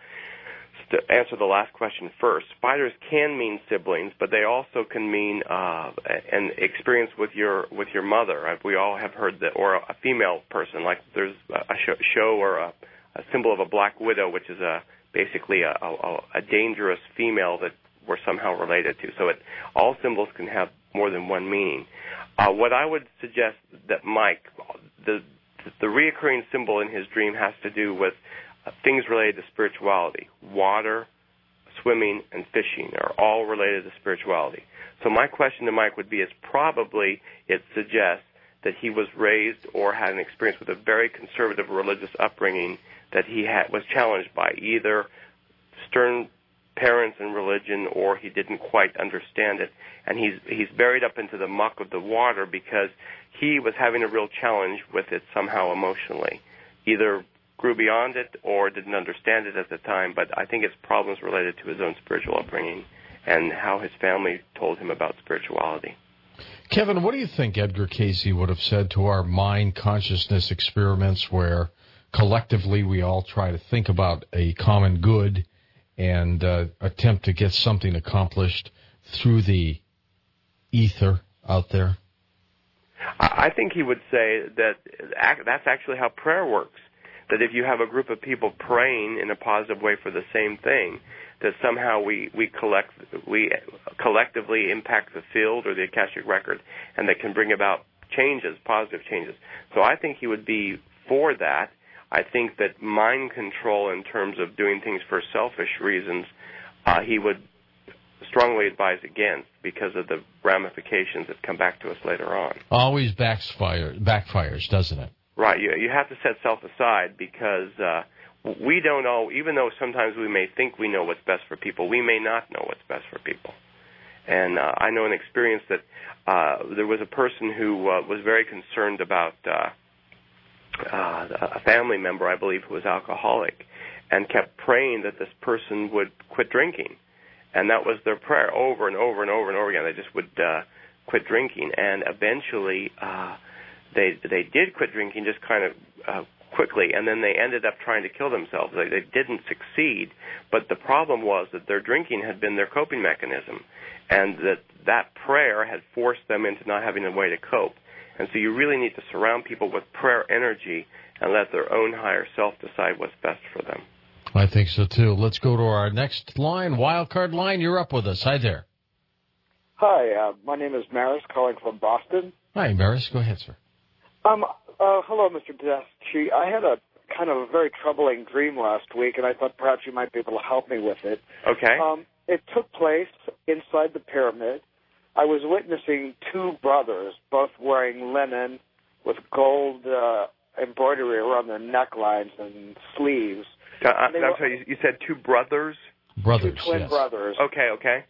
to answer the last question first, spiders can mean siblings, but they also can mean uh, an experience with your with your mother. We all have heard that, or a female person, like there's a show or a, a symbol of a black widow, which is a basically a, a, a dangerous female that we're somehow related to. So it, all symbols can have more than one meaning. Uh, what I would suggest that Mike, the the reoccurring symbol in his dream has to do with uh, things related to spirituality. Water, swimming, and fishing are all related to spirituality. So my question to Mike would be, is probably it suggests that he was raised or had an experience with a very conservative religious upbringing that he had, was challenged by either stern parents in religion or he didn't quite understand it. And he's he's buried up into the muck of the water because he was having a real challenge with it somehow emotionally. Either grew beyond it or didn't understand it at the time, but I think it's problems related to his own spiritual upbringing and how his family told him about spirituality. Kevin, what do you think Edgar Cayce would have said to our mind consciousness experiments where collectively we all try to think about a common good and uh, attempt to get something accomplished through the ether out there? I think he would say that that's actually how prayer works, that if you have a group of people praying in a positive way for the same thing, that somehow we, we collect we collectively impact the field or the Akashic record, and that can bring about changes, positive changes. So I think he would be for that. I think that mind control in terms of doing things for selfish reasons, uh, he would strongly advise against because of the ramifications that come back to us later on. Always backfire, backfires, doesn't it? Right. You, you have to set self aside because uh, we don't know, even though sometimes we may think we know what's best for people, we may not know what's best for people. And uh, I know an experience that uh, there was a person who uh, was very concerned about uh, uh, a family member, I believe, who was alcoholic, and kept praying that this person would quit drinking. And that was their prayer over and over and over and over again. They just would uh, quit drinking. And eventually uh, they they did quit drinking just kind of uh, quickly, and then they ended up trying to kill themselves. They, they didn't succeed, but the problem was that their drinking had been their coping mechanism, and that that prayer had forced them into not having a way to cope. And so you really need to surround people with prayer energy and let their own higher self decide what's best for them. I think so, too. Let's go to our next line, Wildcard Line. You're up with us. Hi there. Hi, uh, my name is Maris, calling from Boston. Hi, Maris. Go ahead, sir. Um, uh, hello, Mister Tedeschi. I had a kind of a very troubling dream last week, and I thought perhaps you might be able to help me with it. Okay. Um, it took place inside the pyramid. I was witnessing two brothers, both wearing linen with gold uh, embroidery around their necklines and sleeves. Uh, I'm sorry, you said two brothers? Brothers, Two twin yes. brothers. Okay, okay.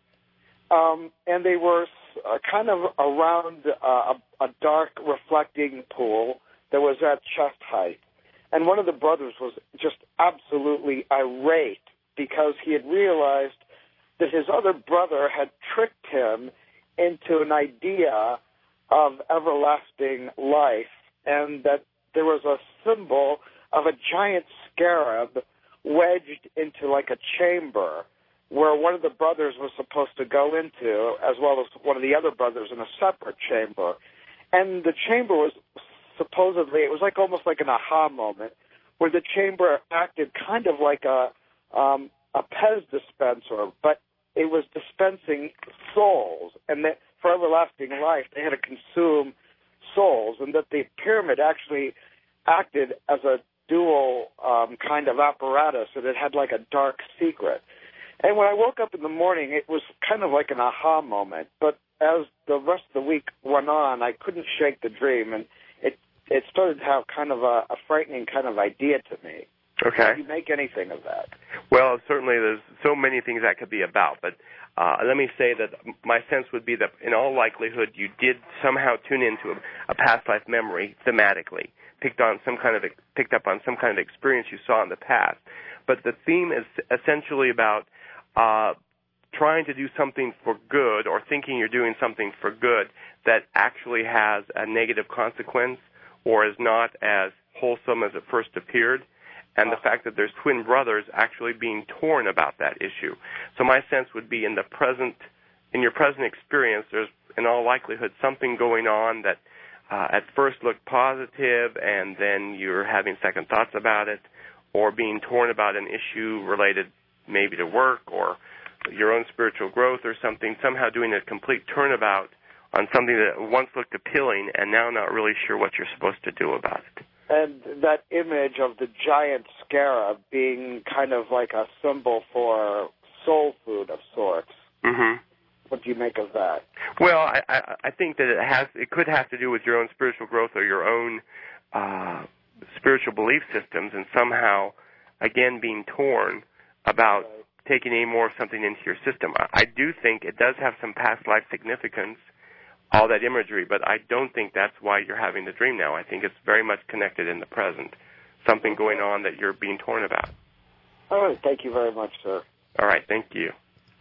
Um, and they were uh, kind of around uh, a, a dark reflecting pool that was at chest height. And one of the brothers was just absolutely irate because he had realized that his other brother had tricked him into an idea of everlasting life, and that there was a symbol of a giant scarab wedged into like a chamber where one of the brothers was supposed to go into, as well as one of the other brothers in a separate chamber. And the chamber was supposedly, it was like almost like an aha moment, where the chamber acted kind of like a um, a Pez dispenser, but it was dispensing souls, and that for everlasting life they had to consume souls, and that the pyramid actually acted as a dual um, kind of apparatus, and it had like a dark secret. And when I woke up in the morning, it was kind of like an aha moment. But as the rest of the week went on, I couldn't shake the dream, and it it started to have kind of a, a frightening kind of idea to me. Okay. How do you make anything of that? Well, certainly there's so many things that could be about, but uh, let me say that my sense would be that in all likelihood you did somehow tune into a, a past life memory thematically, picked on some kind of picked up on some kind of experience you saw in the past. But the theme is essentially about uh, trying to do something for good, or thinking you're doing something for good that actually has a negative consequence or is not as wholesome as it first appeared. And the fact that there's twin brothers actually being torn about that issue. So my sense would be in the present, in your present experience, there's in all likelihood something going on that uh, at first looked positive, and then you're having second thoughts about it, or being torn about an issue related maybe to work or your own spiritual growth or something, somehow doing a complete turnabout on something that once looked appealing and now not really sure what you're supposed to do about it. And that image of the giant scarab being kind of like a symbol for soul food of sorts. Mm-hmm. What do you make of that? Well, I, I, I think that it has. It could have to do with your own spiritual growth or your own uh, spiritual belief systems, and somehow, again, being torn about right. taking any more of something into your system. I, I do think it does have some past life significance, all that imagery, but I don't think that's why you're having the dream now. I think it's very much connected in the present, something going on that you're being torn about. All right. Thank you very much, sir. All right. Thank you.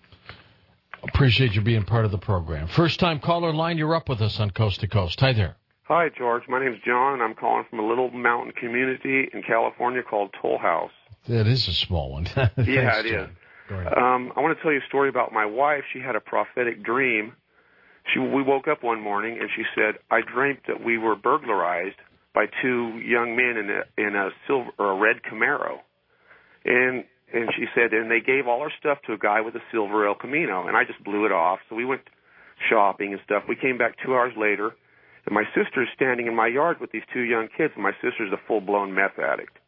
Appreciate you being part of the program. First-time caller line, you're up with us on Coast to Coast. Hi there. Hi, George. My name's John, and I'm calling from a little mountain community in California called Toll House. That is a small one. Yeah, it John. is. Um, I want to tell you a story about my wife. She had a prophetic dream. she, we woke up one morning, and she said, I dreamt that we were burglarized by two young men in a, in a silver or a red Camaro. And and she said, and they gave all our stuff to a guy with a silver El Camino, and I just blew it off. So we went shopping and stuff. We came back two hours later, and my sister's standing in my yard with these two young kids, and my sister's a full-blown meth addict.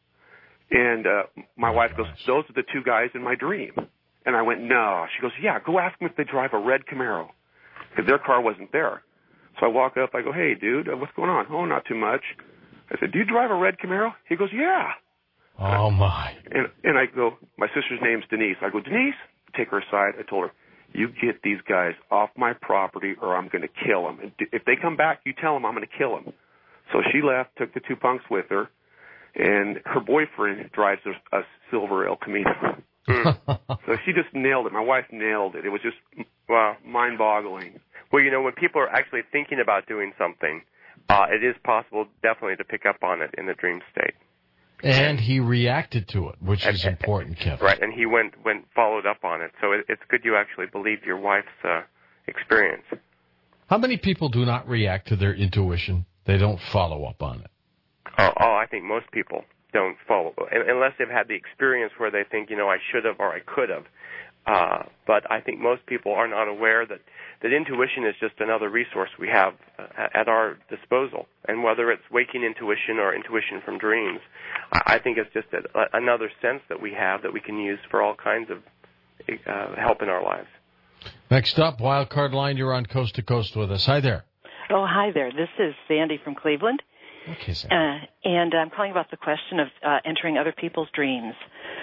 And uh, my oh, wife goes, those are the two guys in my dream. And I went, no. She goes, yeah, go ask them if they drive a red Camaro, because their car wasn't there. So I walk up, I go, hey, dude, what's going on? Oh, not too much. I said, do you drive a red Camaro? He goes, yeah. Oh, my. And and I go, my sister's name's Denise. I go, Denise, take her aside. I told her, you get these guys off my property or I'm going to kill them. And if they come back, you tell them I'm going to kill them. So she left, took the two punks with her, and her boyfriend drives a, a silver El Camino. So she just nailed it. My wife nailed it. It was just, wow, mind-boggling. Well, you know, when people are actually thinking about doing something, uh, it is possible definitely to pick up on it in the dream state. And he reacted to it, which is and, important, Kevin. Right, and he went went followed up on it. So it, it's good you actually believed your wife's uh, experience. How many people do not react to their intuition? They don't follow up on it. Oh, oh I think most people don't follow, unless they've had the experience where they think, you know, I should have or I could have. Uh, but I think most people are not aware that, that intuition is just another resource we have uh, at our disposal. And whether it's waking intuition or intuition from dreams, I, I think it's just a, a, another sense that we have that we can use for all kinds of uh, help in our lives. Next up, Wildcard Line, you're on Coast to Coast with us. Hi there. Oh, hi there. This is Sandy from Cleveland. Okay, Sandy. Uh, and I'm calling about the question of uh, entering other people's dreams.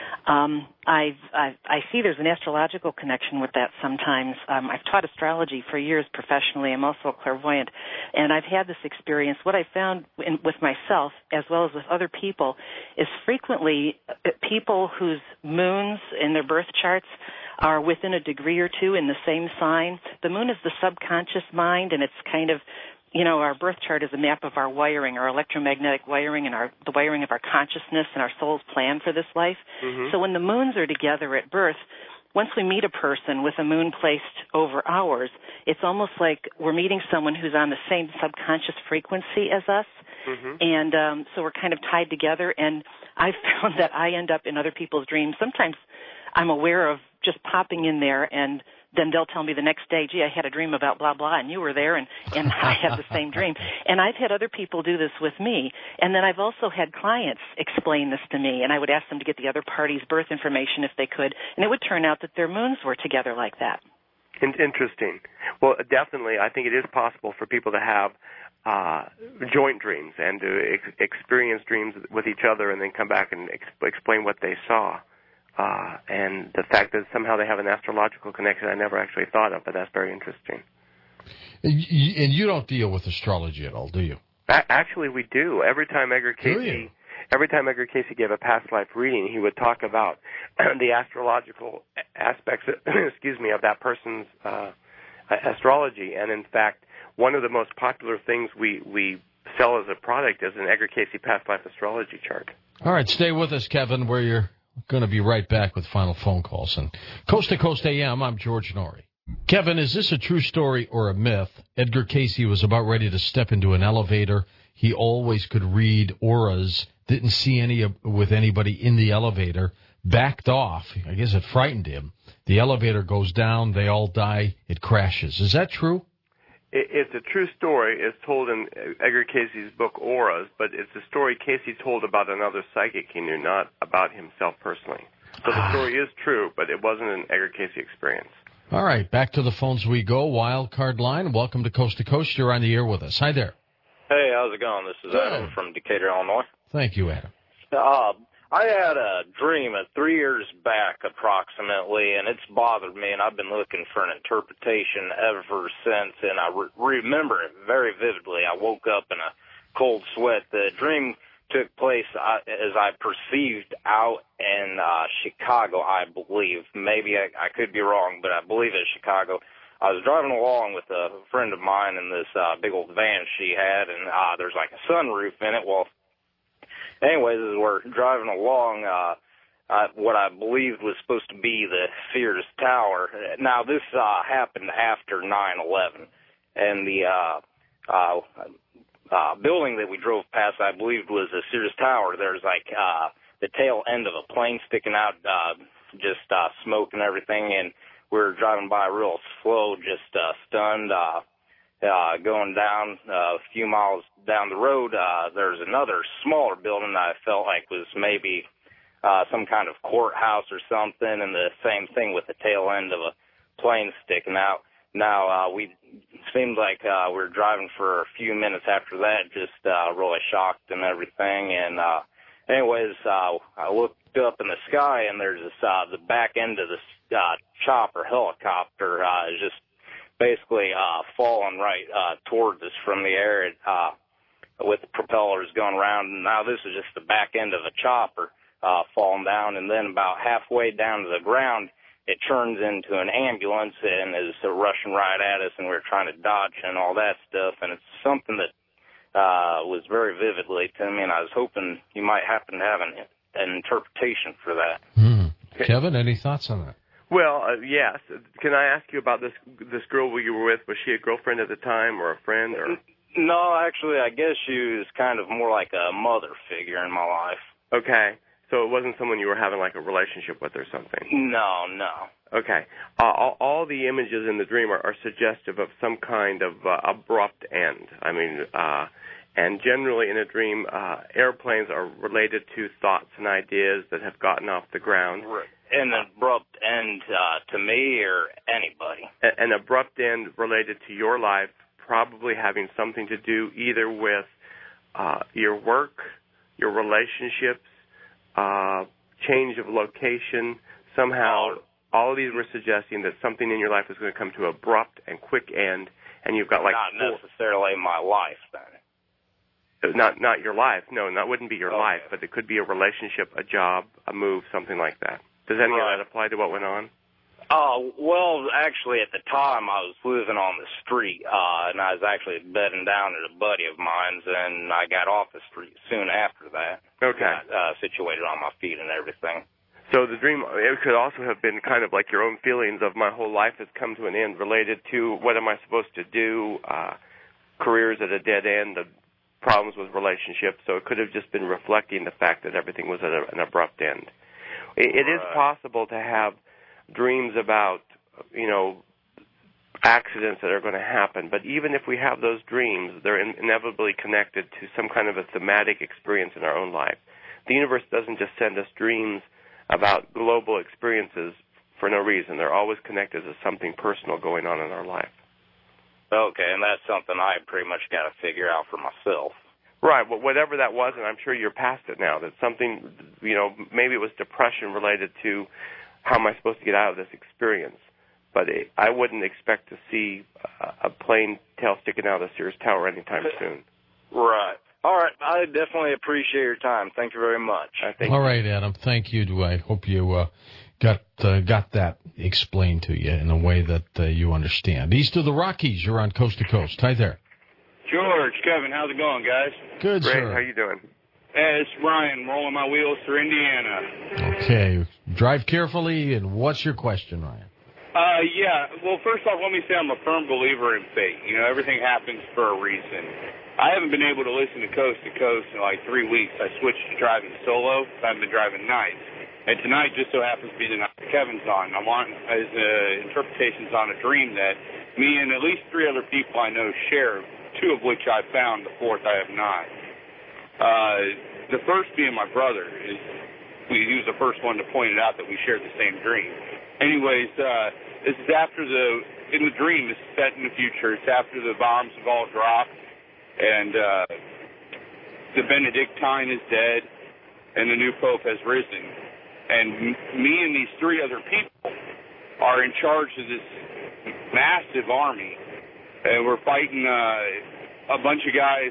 Um, I've, I've, I see there's an astrological connection with that sometimes. Um, I've taught astrology for years professionally. I'm also a clairvoyant, and I've had this experience. What I found in, with myself, as well as with other people, is frequently people whose moons in their birth charts are within a degree or two in the same sign. The moon is the subconscious mind, and it's kind of, you know, our birth chart is a map of our wiring, our electromagnetic wiring, and our the wiring of our consciousness and our soul's plan for this life. Mm-hmm. So when the moons are together at birth, once we meet a person with a moon placed over ours, it's almost like we're meeting someone who's on the same subconscious frequency as us. Mm-hmm. And um, so we're kind of tied together. And I've found that I end up in other people's dreams. Sometimes I'm aware of just popping in there, and then they'll tell me the next day, gee, I had a dream about blah, blah, and you were there, and, and I had the same dream. And I've had other people do this with me. And then I've also had clients explain this to me, and I would ask them to get the other party's birth information if they could, and it would turn out that their moons were together like that. Interesting. Well, definitely, I think it is possible for people to have uh, joint dreams and to ex- experience dreams with each other and then come back and ex- explain what they saw. Uh, and the fact that somehow they have an astrological connection I never actually thought of, but that's very interesting. And you don't deal with astrology at all, do you? Actually, we do. Every time Edgar Casey, every time Edgar Casey gave a past life reading, he would talk about the astrological aspects, excuse me, of that person's uh, astrology. And in fact, one of the most popular things we, we sell as a product is an Edgar Casey past life astrology chart. All right, stay with us, Kevin, where you're going to be right back with final phone calls. And Coast to Coast A M, I'm George Norrie. Kevin, is this a true story or a myth? Edgar Casey was about ready to step into an elevator. He always could read auras, didn't see any with anybody in the elevator, backed off. I guess it frightened him. The elevator goes down, they all die, it crashes. Is that true? It's a true story. It's told in Edgar Casey's book, Auras, but it's a story Casey told about another psychic he knew, not about himself personally. So the story is true, but it wasn't an Edgar Casey experience. All right, back to the phones we go. Wild Card Line, welcome to Coast to Coast. You're on the air with us. Hi there. Hey, how's it going? This is Good. Adam from Decatur, Illinois. Thank you, Adam. Uh, I had a dream uh, three years back approximately, and it's bothered me, and I've been looking for an interpretation ever since, and I re- remember it very vividly. I woke up in a cold sweat. The dream took place uh, as I perceived out in uh, Chicago, I believe. Maybe I, I could be wrong, but I believe it's Chicago. I was driving along with a friend of mine in this uh, big old van she had, and uh, there's like a sunroof in it. Well, anyways, as we're driving along, uh, uh, what I believed was supposed to be the Sears Tower. Now, this uh, happened after nine eleven, and the uh, uh, uh, building that we drove past, I believe, was a Sears Tower. There's like uh, the tail end of a plane sticking out, uh, just uh, smoke and everything, and we were driving by real slow, just uh, stunned. Uh, uh, going down uh, a few miles down the road, uh, there's another smaller building that I felt like was maybe uh, some kind of courthouse or something, and the same thing with the tail end of a plane sticking out. Now, uh, we seemed like uh, we were driving for a few minutes after that, just uh, really shocked and everything. And uh, anyways, uh, I looked up in the sky, and there's this, uh, the back end of this uh, chopper helicopter uh, is just basically uh, falling right uh, towards us from the air uh, with the propellers going around. And now this is just the back end of a chopper uh, falling down, and then about halfway down to the ground, it turns into an ambulance and is rushing right at us, and we're trying to dodge and all that stuff. And it's something that uh, was very vividly to me, and I was hoping you might happen to have an, an interpretation for that. Hmm. Kevin, any thoughts on that? Well, uh, yes. Can I ask you about this this girl you were with? Was she a girlfriend at the time or a friend? Or? No, actually, I guess she was kind of more like a mother figure in my life. Okay. So it wasn't someone you were having like a relationship with or something? No, no. Okay. Uh, all, all the images in the dream are, are suggestive of some kind of uh, abrupt end. I mean, uh, and generally in a dream, uh, airplanes are related to thoughts and ideas that have gotten off the ground. Right. An abrupt end uh, to me or anybody. A- an abrupt end related to your life, probably having something to do either with uh, your work, your relationships, Uh, change of location, somehow all of these were suggesting that something in your life is going to come to an abrupt and quick end, and you've got like not four, necessarily my life then. Not not your life, no, that wouldn't be your okay. life, but it could be a relationship, a job, a move, something like that. Does any right. of that apply to what went on? Oh, well, actually, at the time, I was living on the street, uh, and I was actually bedding down at a buddy of mine's, and I got off the street soon after that. Okay. Got, uh, situated on my feet and everything. So the dream, it could also have been kind of like your own feelings of my whole life has come to an end related to what am I supposed to do, uh, careers at a dead end, the problems with relationships. So it could have just been reflecting the fact that everything was at a, an abrupt end. It, it is possible to have dreams about, you know, accidents that are going to happen. But even if we have those dreams, they're in, inevitably connected to some kind of a thematic experience in our own life. The universe doesn't just send us dreams about global experiences for no reason. They're always connected to something personal going on in our life. Okay, and that's something I pretty much got to figure out for myself. Right, well, whatever that was, and I'm sure you're past it now, that something, you know, maybe it was depression related to how am I supposed to get out of this experience? But it, I wouldn't expect to see a, a plane tail sticking out of the Sears Tower anytime soon. Right. All right. I definitely appreciate your time. Thank you very much. All right, Adam. Thank you. I hope you uh, got uh, got that explained to you in a way that uh, you understand. East of the Rockies, you're on Coast to Coast. Hi there. George, Kevin, how's it going, guys? Good, Great. sir. How you doing? Hey, it's Brian, rolling my wheels through Indiana. Okay. Drive carefully, and what's your question, Ryan? Uh, yeah. Well, first off, let me say I'm a firm believer in fate. You know, everything happens for a reason. I haven't been able to listen to Coast to Coast in like three weeks. I switched to driving solo. I've been driving nights. And tonight just so happens to be the night Kevin's on. I'm on as uh, interpretations on a dream that me and at least three other people I know share, two of which I found, the fourth I have not. Uh, the first being my brother. Is we, he was the first one to point it out that we shared the same dream. Anyways, uh, this is after the, in the dream, it's set in the future. It's after the bombs have all dropped, and uh, the Benedictine is dead, and the new Pope has risen. And m- me and these three other people are in charge of this massive army, and we're fighting uh, a bunch of guys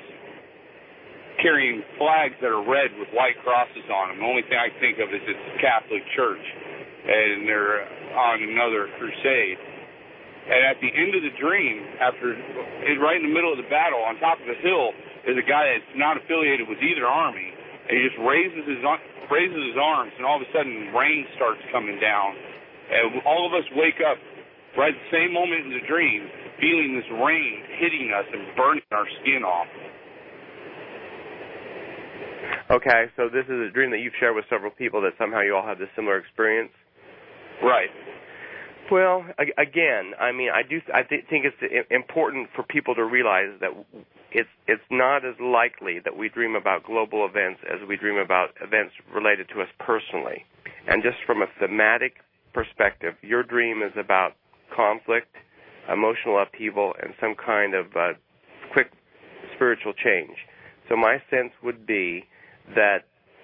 carrying flags that are red with white crosses on them. The only thing I can think of is it's the Catholic Church, and they're on another crusade. And at the end of the dream, after right in the middle of the battle, on top of the hill, is a guy that's not affiliated with either army, and he just raises his raises his arms, and all of a sudden rain starts coming down. And all of us wake up right at the same moment in the dream, feeling this rain hitting us and burning our skin off. Okay, so this is a dream that you've shared with several people that somehow you all have this similar experience? Right. Well, again, I mean, I do. I th- think it's important for people to realize that it's it's not as likely that we dream about global events as we dream about events related to us personally. And just from a thematic perspective, your dream is about conflict, emotional upheaval, and some kind of uh, quick spiritual change. So my sense would be that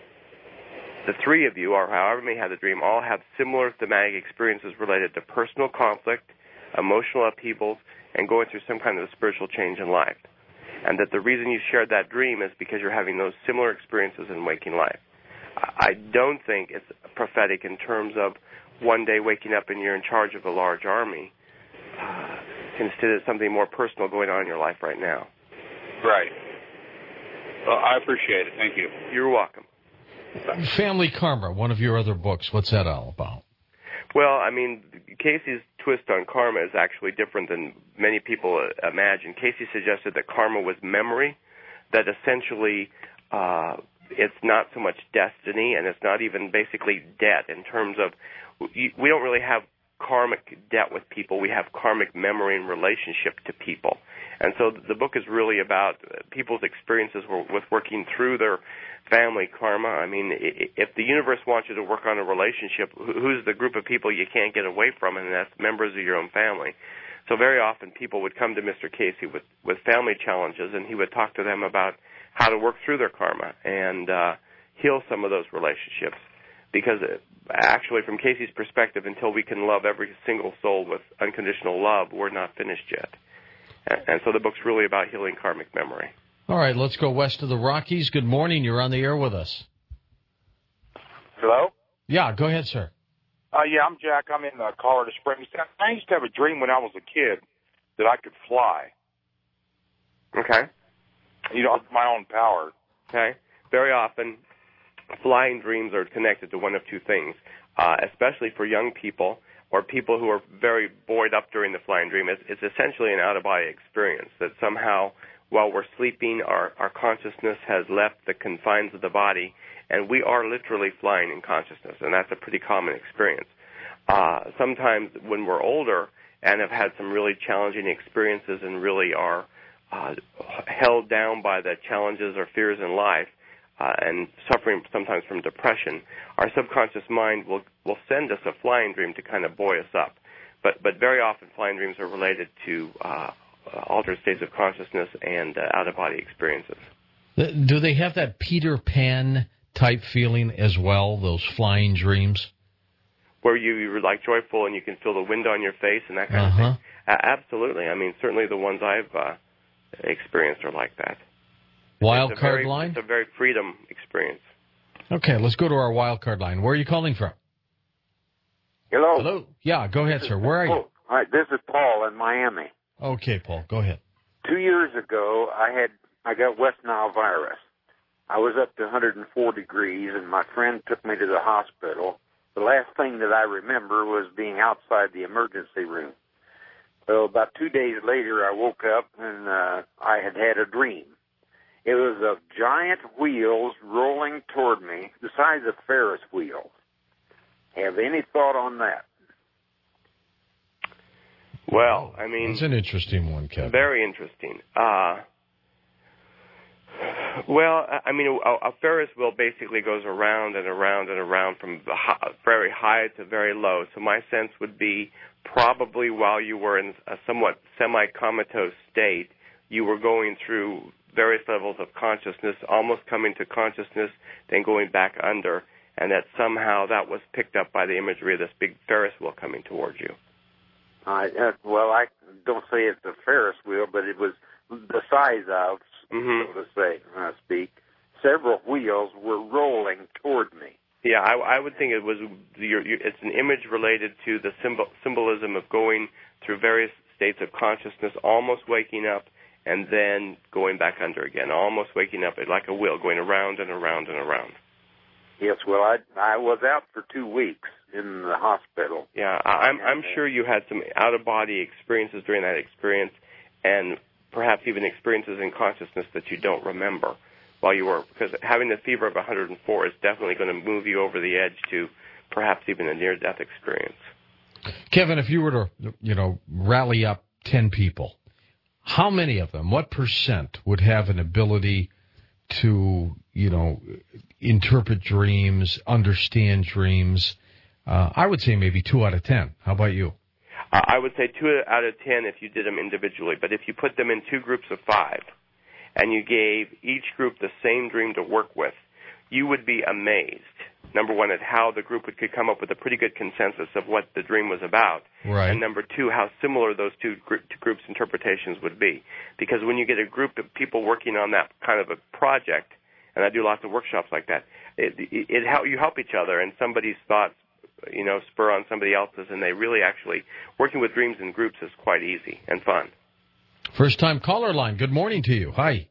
the three of you, or however many have the dream, all have similar thematic experiences related to personal conflict, emotional upheavals, and going through some kind of spiritual change in life. And that the reason you shared that dream is because you're having those similar experiences in waking life. I don't think it's prophetic in terms of one day waking up and you're in charge of a large army. Uh, instead, it's something more personal going on in your life right now. Right. Well, I appreciate it. Thank you. You're welcome. Family Karma, one of your other books. What's that all about? Well, I mean, Casey's twist on karma is actually different than many people imagine. Casey suggested that karma was memory, that essentially uh, it's not so much destiny, and it's not even basically debt in terms of we don't really have karmic debt with people. We have karmic memory and relationship to people. And so the book is really about people's experiences with working through their family karma. I mean, if the universe wants you to work on a relationship, who's the group of people you can't get away from? And that's members of your own family. So very often people would come to Mister Casey with, with family challenges, and he would talk to them about how to work through their karma and uh, heal some of those relationships. Because actually, from Casey's perspective, until we can love every single soul with unconditional love, we're not finished yet. And so the book's really about healing karmic memory. All right, let's go west of the Rockies. Good morning. You're on the air with us. Hello? Yeah, go ahead, sir. Uh, yeah, I'm Jack. I'm in uh, Colorado Springs. I used to have a dream when I was a kid that I could fly. Okay. You know, my own power. Okay. Very often, flying dreams are connected to one of two things, uh, especially for young people or people who are very buoyed up during the flying dream. It's, it's essentially an out-of-body experience that somehow, while we're sleeping, our, our consciousness has left the confines of the body, and we are literally flying in consciousness, and that's a pretty common experience. Uh, sometimes when we're older and have had some really challenging experiences and really are uh, held down by the challenges or fears in life, Uh, and suffering sometimes from depression, our subconscious mind will will send us a flying dream to kind of buoy us up. But but very often flying dreams are related to uh, altered states of consciousness and uh, out-of-body experiences. Do they have that Peter Pan type feeling as well, those flying dreams? Where you, you're like joyful and you can feel the wind on your face and that kind uh-huh. of thing? Uh, absolutely. I mean, certainly the ones I've uh, experienced are like that. Wild card very, line? It's a very freedom experience. Okay, let's go to our wild card line. Where are you calling from? Hello. Hello. Yeah, go ahead, sir. Where are you? All right, this is Paul in Miami. Okay, Paul, go ahead. Two years ago, I had I got West Nile virus. I was up to one hundred four degrees, and my friend took me to the hospital. The last thing that I remember was being outside the emergency room. Well, about two days later, I woke up, and uh, I had had a dream. It was of giant wheels rolling toward me, the size of Ferris wheels. Have any thought on that? Well, I mean... It's an interesting one, Kevin. Very interesting. Uh, well, I mean, a, a Ferris wheel basically goes around and around and around from high, very high to very low. So my sense would be probably while you were in a somewhat semi-comatose state, you were going through various levels of consciousness, almost coming to consciousness, then going back under, and that somehow that was picked up by the imagery of this big Ferris wheel coming towards you. Uh, uh, well, I don't say it's a Ferris wheel, but it was the size of, mm-hmm. so to say, uh, speak. Several wheels were rolling toward me. Yeah, I, I would think it was. Your, your, it's an image related to the symbol, symbolism of going through various states of consciousness, almost waking up, and then going back under again, almost waking up like a wheel, going around and around and around. Yes, well, I I was out for two weeks, in the hospital. Yeah, I'm I'm sure you had some out-of-body experiences during that experience, and perhaps even experiences in consciousness that you don't remember while you were, because having the fever of one hundred four is definitely going to move you over the edge to perhaps even a near-death experience. Kevin, if you were to, you know, rally up ten people, how many of them, what percent would have an ability to, you know, interpret dreams, understand dreams? Uh, I would say maybe two out of ten. How about you? Uh, I would say two out of ten if you did them individually. But if you put them in two groups of five and you gave each group the same dream to work with, you would be amazed, number one, at how the group would, could come up with a pretty good consensus of what the dream was about. Right. And number two, how similar those two, gr- two groups' interpretations would be. Because when you get a group of people working on that kind of a project, and I do lots of workshops like that, it, it, it help, you help each other, and somebody's thoughts, you know, spur on somebody else's, and they really actually, working with dreams in groups is quite easy and fun. First-time caller line. Good morning to you. Hi.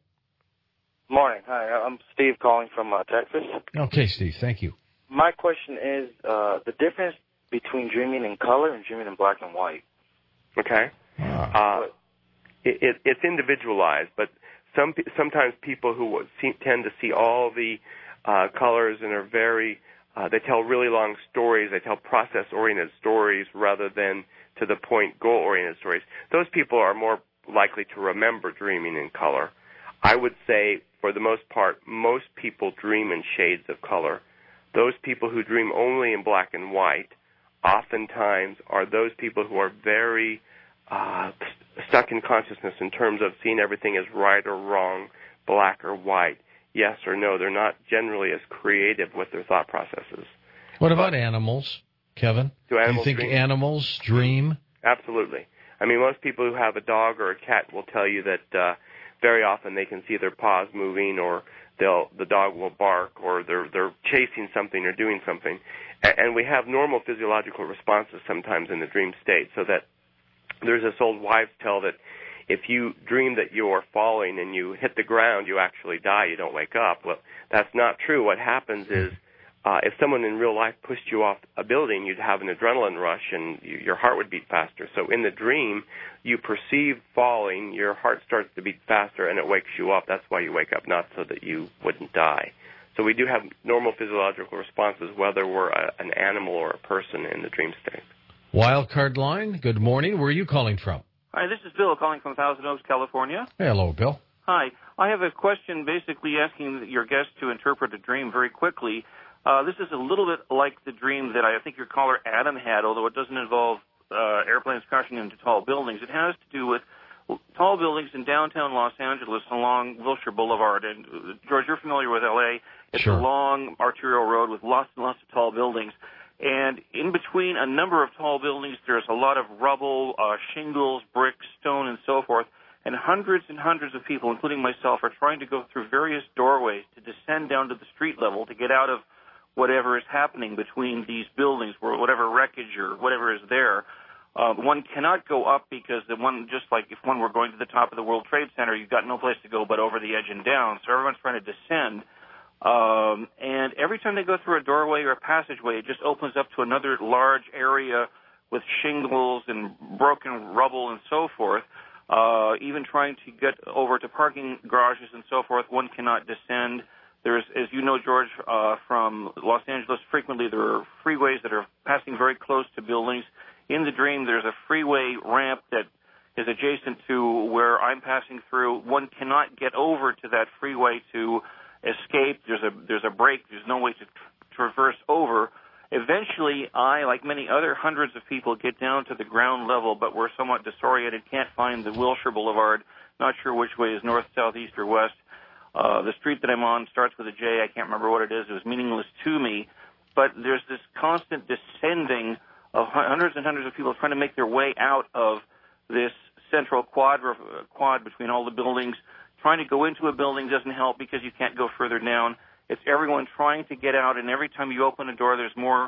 Morning. Hi, I'm Steve calling from uh, Texas. Okay, Steve. Thank you. My question is uh, the difference between dreaming in color and dreaming in black and white. Okay. Uh, it, it, it's individualized, but some sometimes people who see, tend to see all the uh, colors and are very, uh, they tell really long stories, they tell process-oriented stories rather than to-the-point, goal-oriented stories. Those people are more likely to remember dreaming in color. I would say, for the most part, most people dream in shades of color. Those people who dream only in black and white oftentimes are those people who are very uh, stuck in consciousness in terms of seeing everything as right or wrong, black or white, yes or no. They're not generally as creative with their thought processes. What about animals, Kevin? Do animals Do you think dream? animals dream? Absolutely. I mean, most people who have a dog or a cat will tell you that uh, very often they can see their paws moving, or they'll the dog will bark, or they're they're chasing something or doing something. And, and we have normal physiological responses sometimes in the dream state, so that there's this old wives' tale that if you dream that you're falling and you hit the ground, you actually die, you don't wake up. Well, that's not true. What happens is uh, if someone in real life pushed you off a building, you'd have an adrenaline rush and you, your heart would beat faster. So in the dream, you perceive falling, your heart starts to beat faster, and it wakes you up. That's why you wake up, not so that you wouldn't die. So we do have normal physiological responses, whether we're a, an animal or a person in the dream state. Wildcard line, good morning. Where are you calling from? Hi, this is Bill calling from Thousand Oaks, California. Hello, Bill. Hi. I have a question basically asking your guest to interpret a dream very quickly. Uh, this is a little bit like the dream that I think your caller Adam had, although it doesn't involve uh, airplanes crashing into tall buildings. It has to do with tall buildings in downtown Los Angeles along Wilshire Boulevard. And, uh, George, you're familiar with L A. It's sure. a long arterial road with lots and lots of tall buildings. And in between a number of tall buildings, there's a lot of rubble, uh, shingles, bricks, stone, and so forth. And hundreds and hundreds of people, including myself, are trying to go through various doorways to descend down to the street level to get out of whatever is happening between these buildings, or whatever wreckage or whatever is there. Uh, one cannot go up because the one, just like if one were going to the top of the World Trade Center, you've got no place to go but over the edge and down. So everyone's trying to descend. Um, and every time they go through a doorway or a passageway, it just opens up to another large area with shingles and broken rubble and so forth. Uh, even trying to get over to parking garages and so forth, one cannot descend. There's, as you know, George, uh, from Los Angeles, frequently there are freeways that are passing very close to buildings. In the dream, there's a freeway ramp that is adjacent to where I'm passing through. One cannot get over to that freeway to escape. There's a there's a break. There's no way to tra- traverse over. Eventually, I, like many other hundreds of people, get down to the ground level, but we're somewhat disoriented, can't find the Wilshire Boulevard, not sure which way is north, south, east, or west. Uh, the street that I'm on starts with a J. I can't remember what it is. It was meaningless to me. But there's this constant descending of hundreds and hundreds of people trying to make their way out of this central quad, quad between all the buildings. Trying to go into a building doesn't help because you can't go further down. It's everyone trying to get out, and every time you open a door, there's more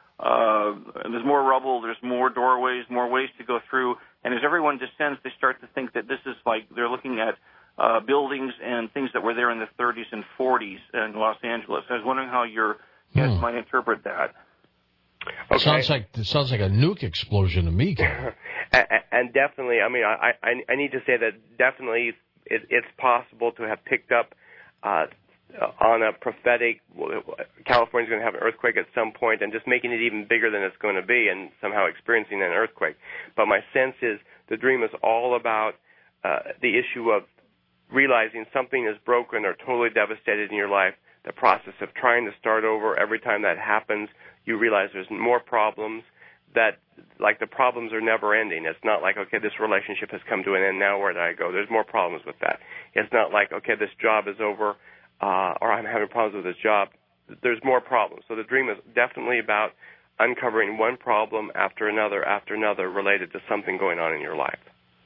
uh, there's more rubble, there's more doorways, more ways to go through. And as everyone descends, they start to think that this is like they're looking at uh, buildings and things that were there in the thirties and forties in Los Angeles. I was wondering how your guest hmm. might interpret that. Okay. Sounds like it sounds like a nuke explosion to me, Kevin. and, and definitely, I mean, I, I, I need to say that definitely it, it's possible to have picked up uh, on a prophetic, California's going to have an earthquake at some point, and just making it even bigger than it's going to be, and somehow experiencing an earthquake. But my sense is the dream is all about uh, the issue of realizing something is broken or totally devastated in your life. The process of trying to start over. Every time that happens, you realize there's more problems, that like the problems are never ending. It's not like, okay, this relationship has come to an end, now where do I go? There's more problems with that. It's not like, okay, this job is over, uh, or I'm having problems with this job. There's more problems. So the dream is definitely about uncovering one problem after another after another related to something going on in your life.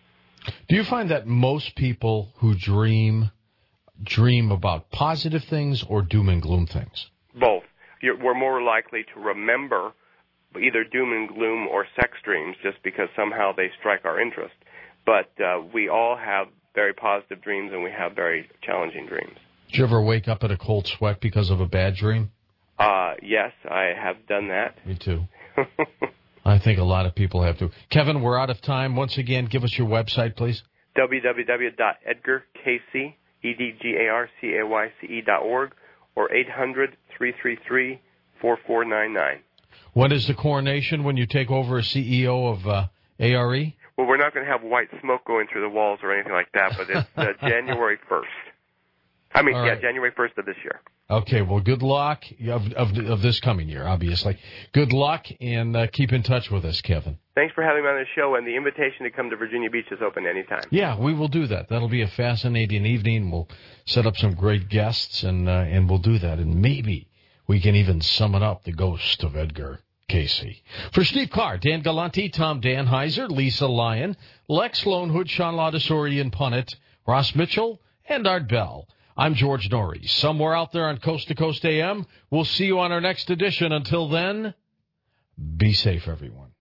Do you find that most people who dream dream about positive things or doom and gloom things? Both. You're, we're more likely to remember either doom and gloom or sex dreams just because somehow they strike our interest. But uh, we all have very positive dreams and we have very challenging dreams. Did you ever wake up in a cold sweat because of a bad dream? Uh, yes, I have done that. Me too. I think a lot of people have to. Kevin, we're out of time. Once again, give us your website, please. w w w dot edgar casey, E D G A R C A Y C E dot org or eight hundred, three three three, four four nine nine. When is the coronation when you take over as C E O of uh, A R E? Well, we're not going to have white smoke going through the walls or anything like that, but it's uh, January first. I mean, right. yeah, January first of this year. Okay, well, good luck of, of, of this coming year, obviously. Good luck, and uh, keep in touch with us, Kevin. Thanks for having me on the show, and the invitation to come to Virginia Beach is open anytime. Yeah, we will do that. That'll be a fascinating evening. We'll set up some great guests, and uh, and we'll do that. And maybe we can even summon up the ghost of Edgar Casey. For Steve Carr, Dan Galante, Tom Danheiser, Lisa Lyon, Lex Lonehood, Sean Laudisori and Punnett, Ross Mitchell, and Art Bell. I'm George Norrie. Somewhere out there on Coast to Coast A M. We'll see you on our next edition. Until then, be safe, everyone.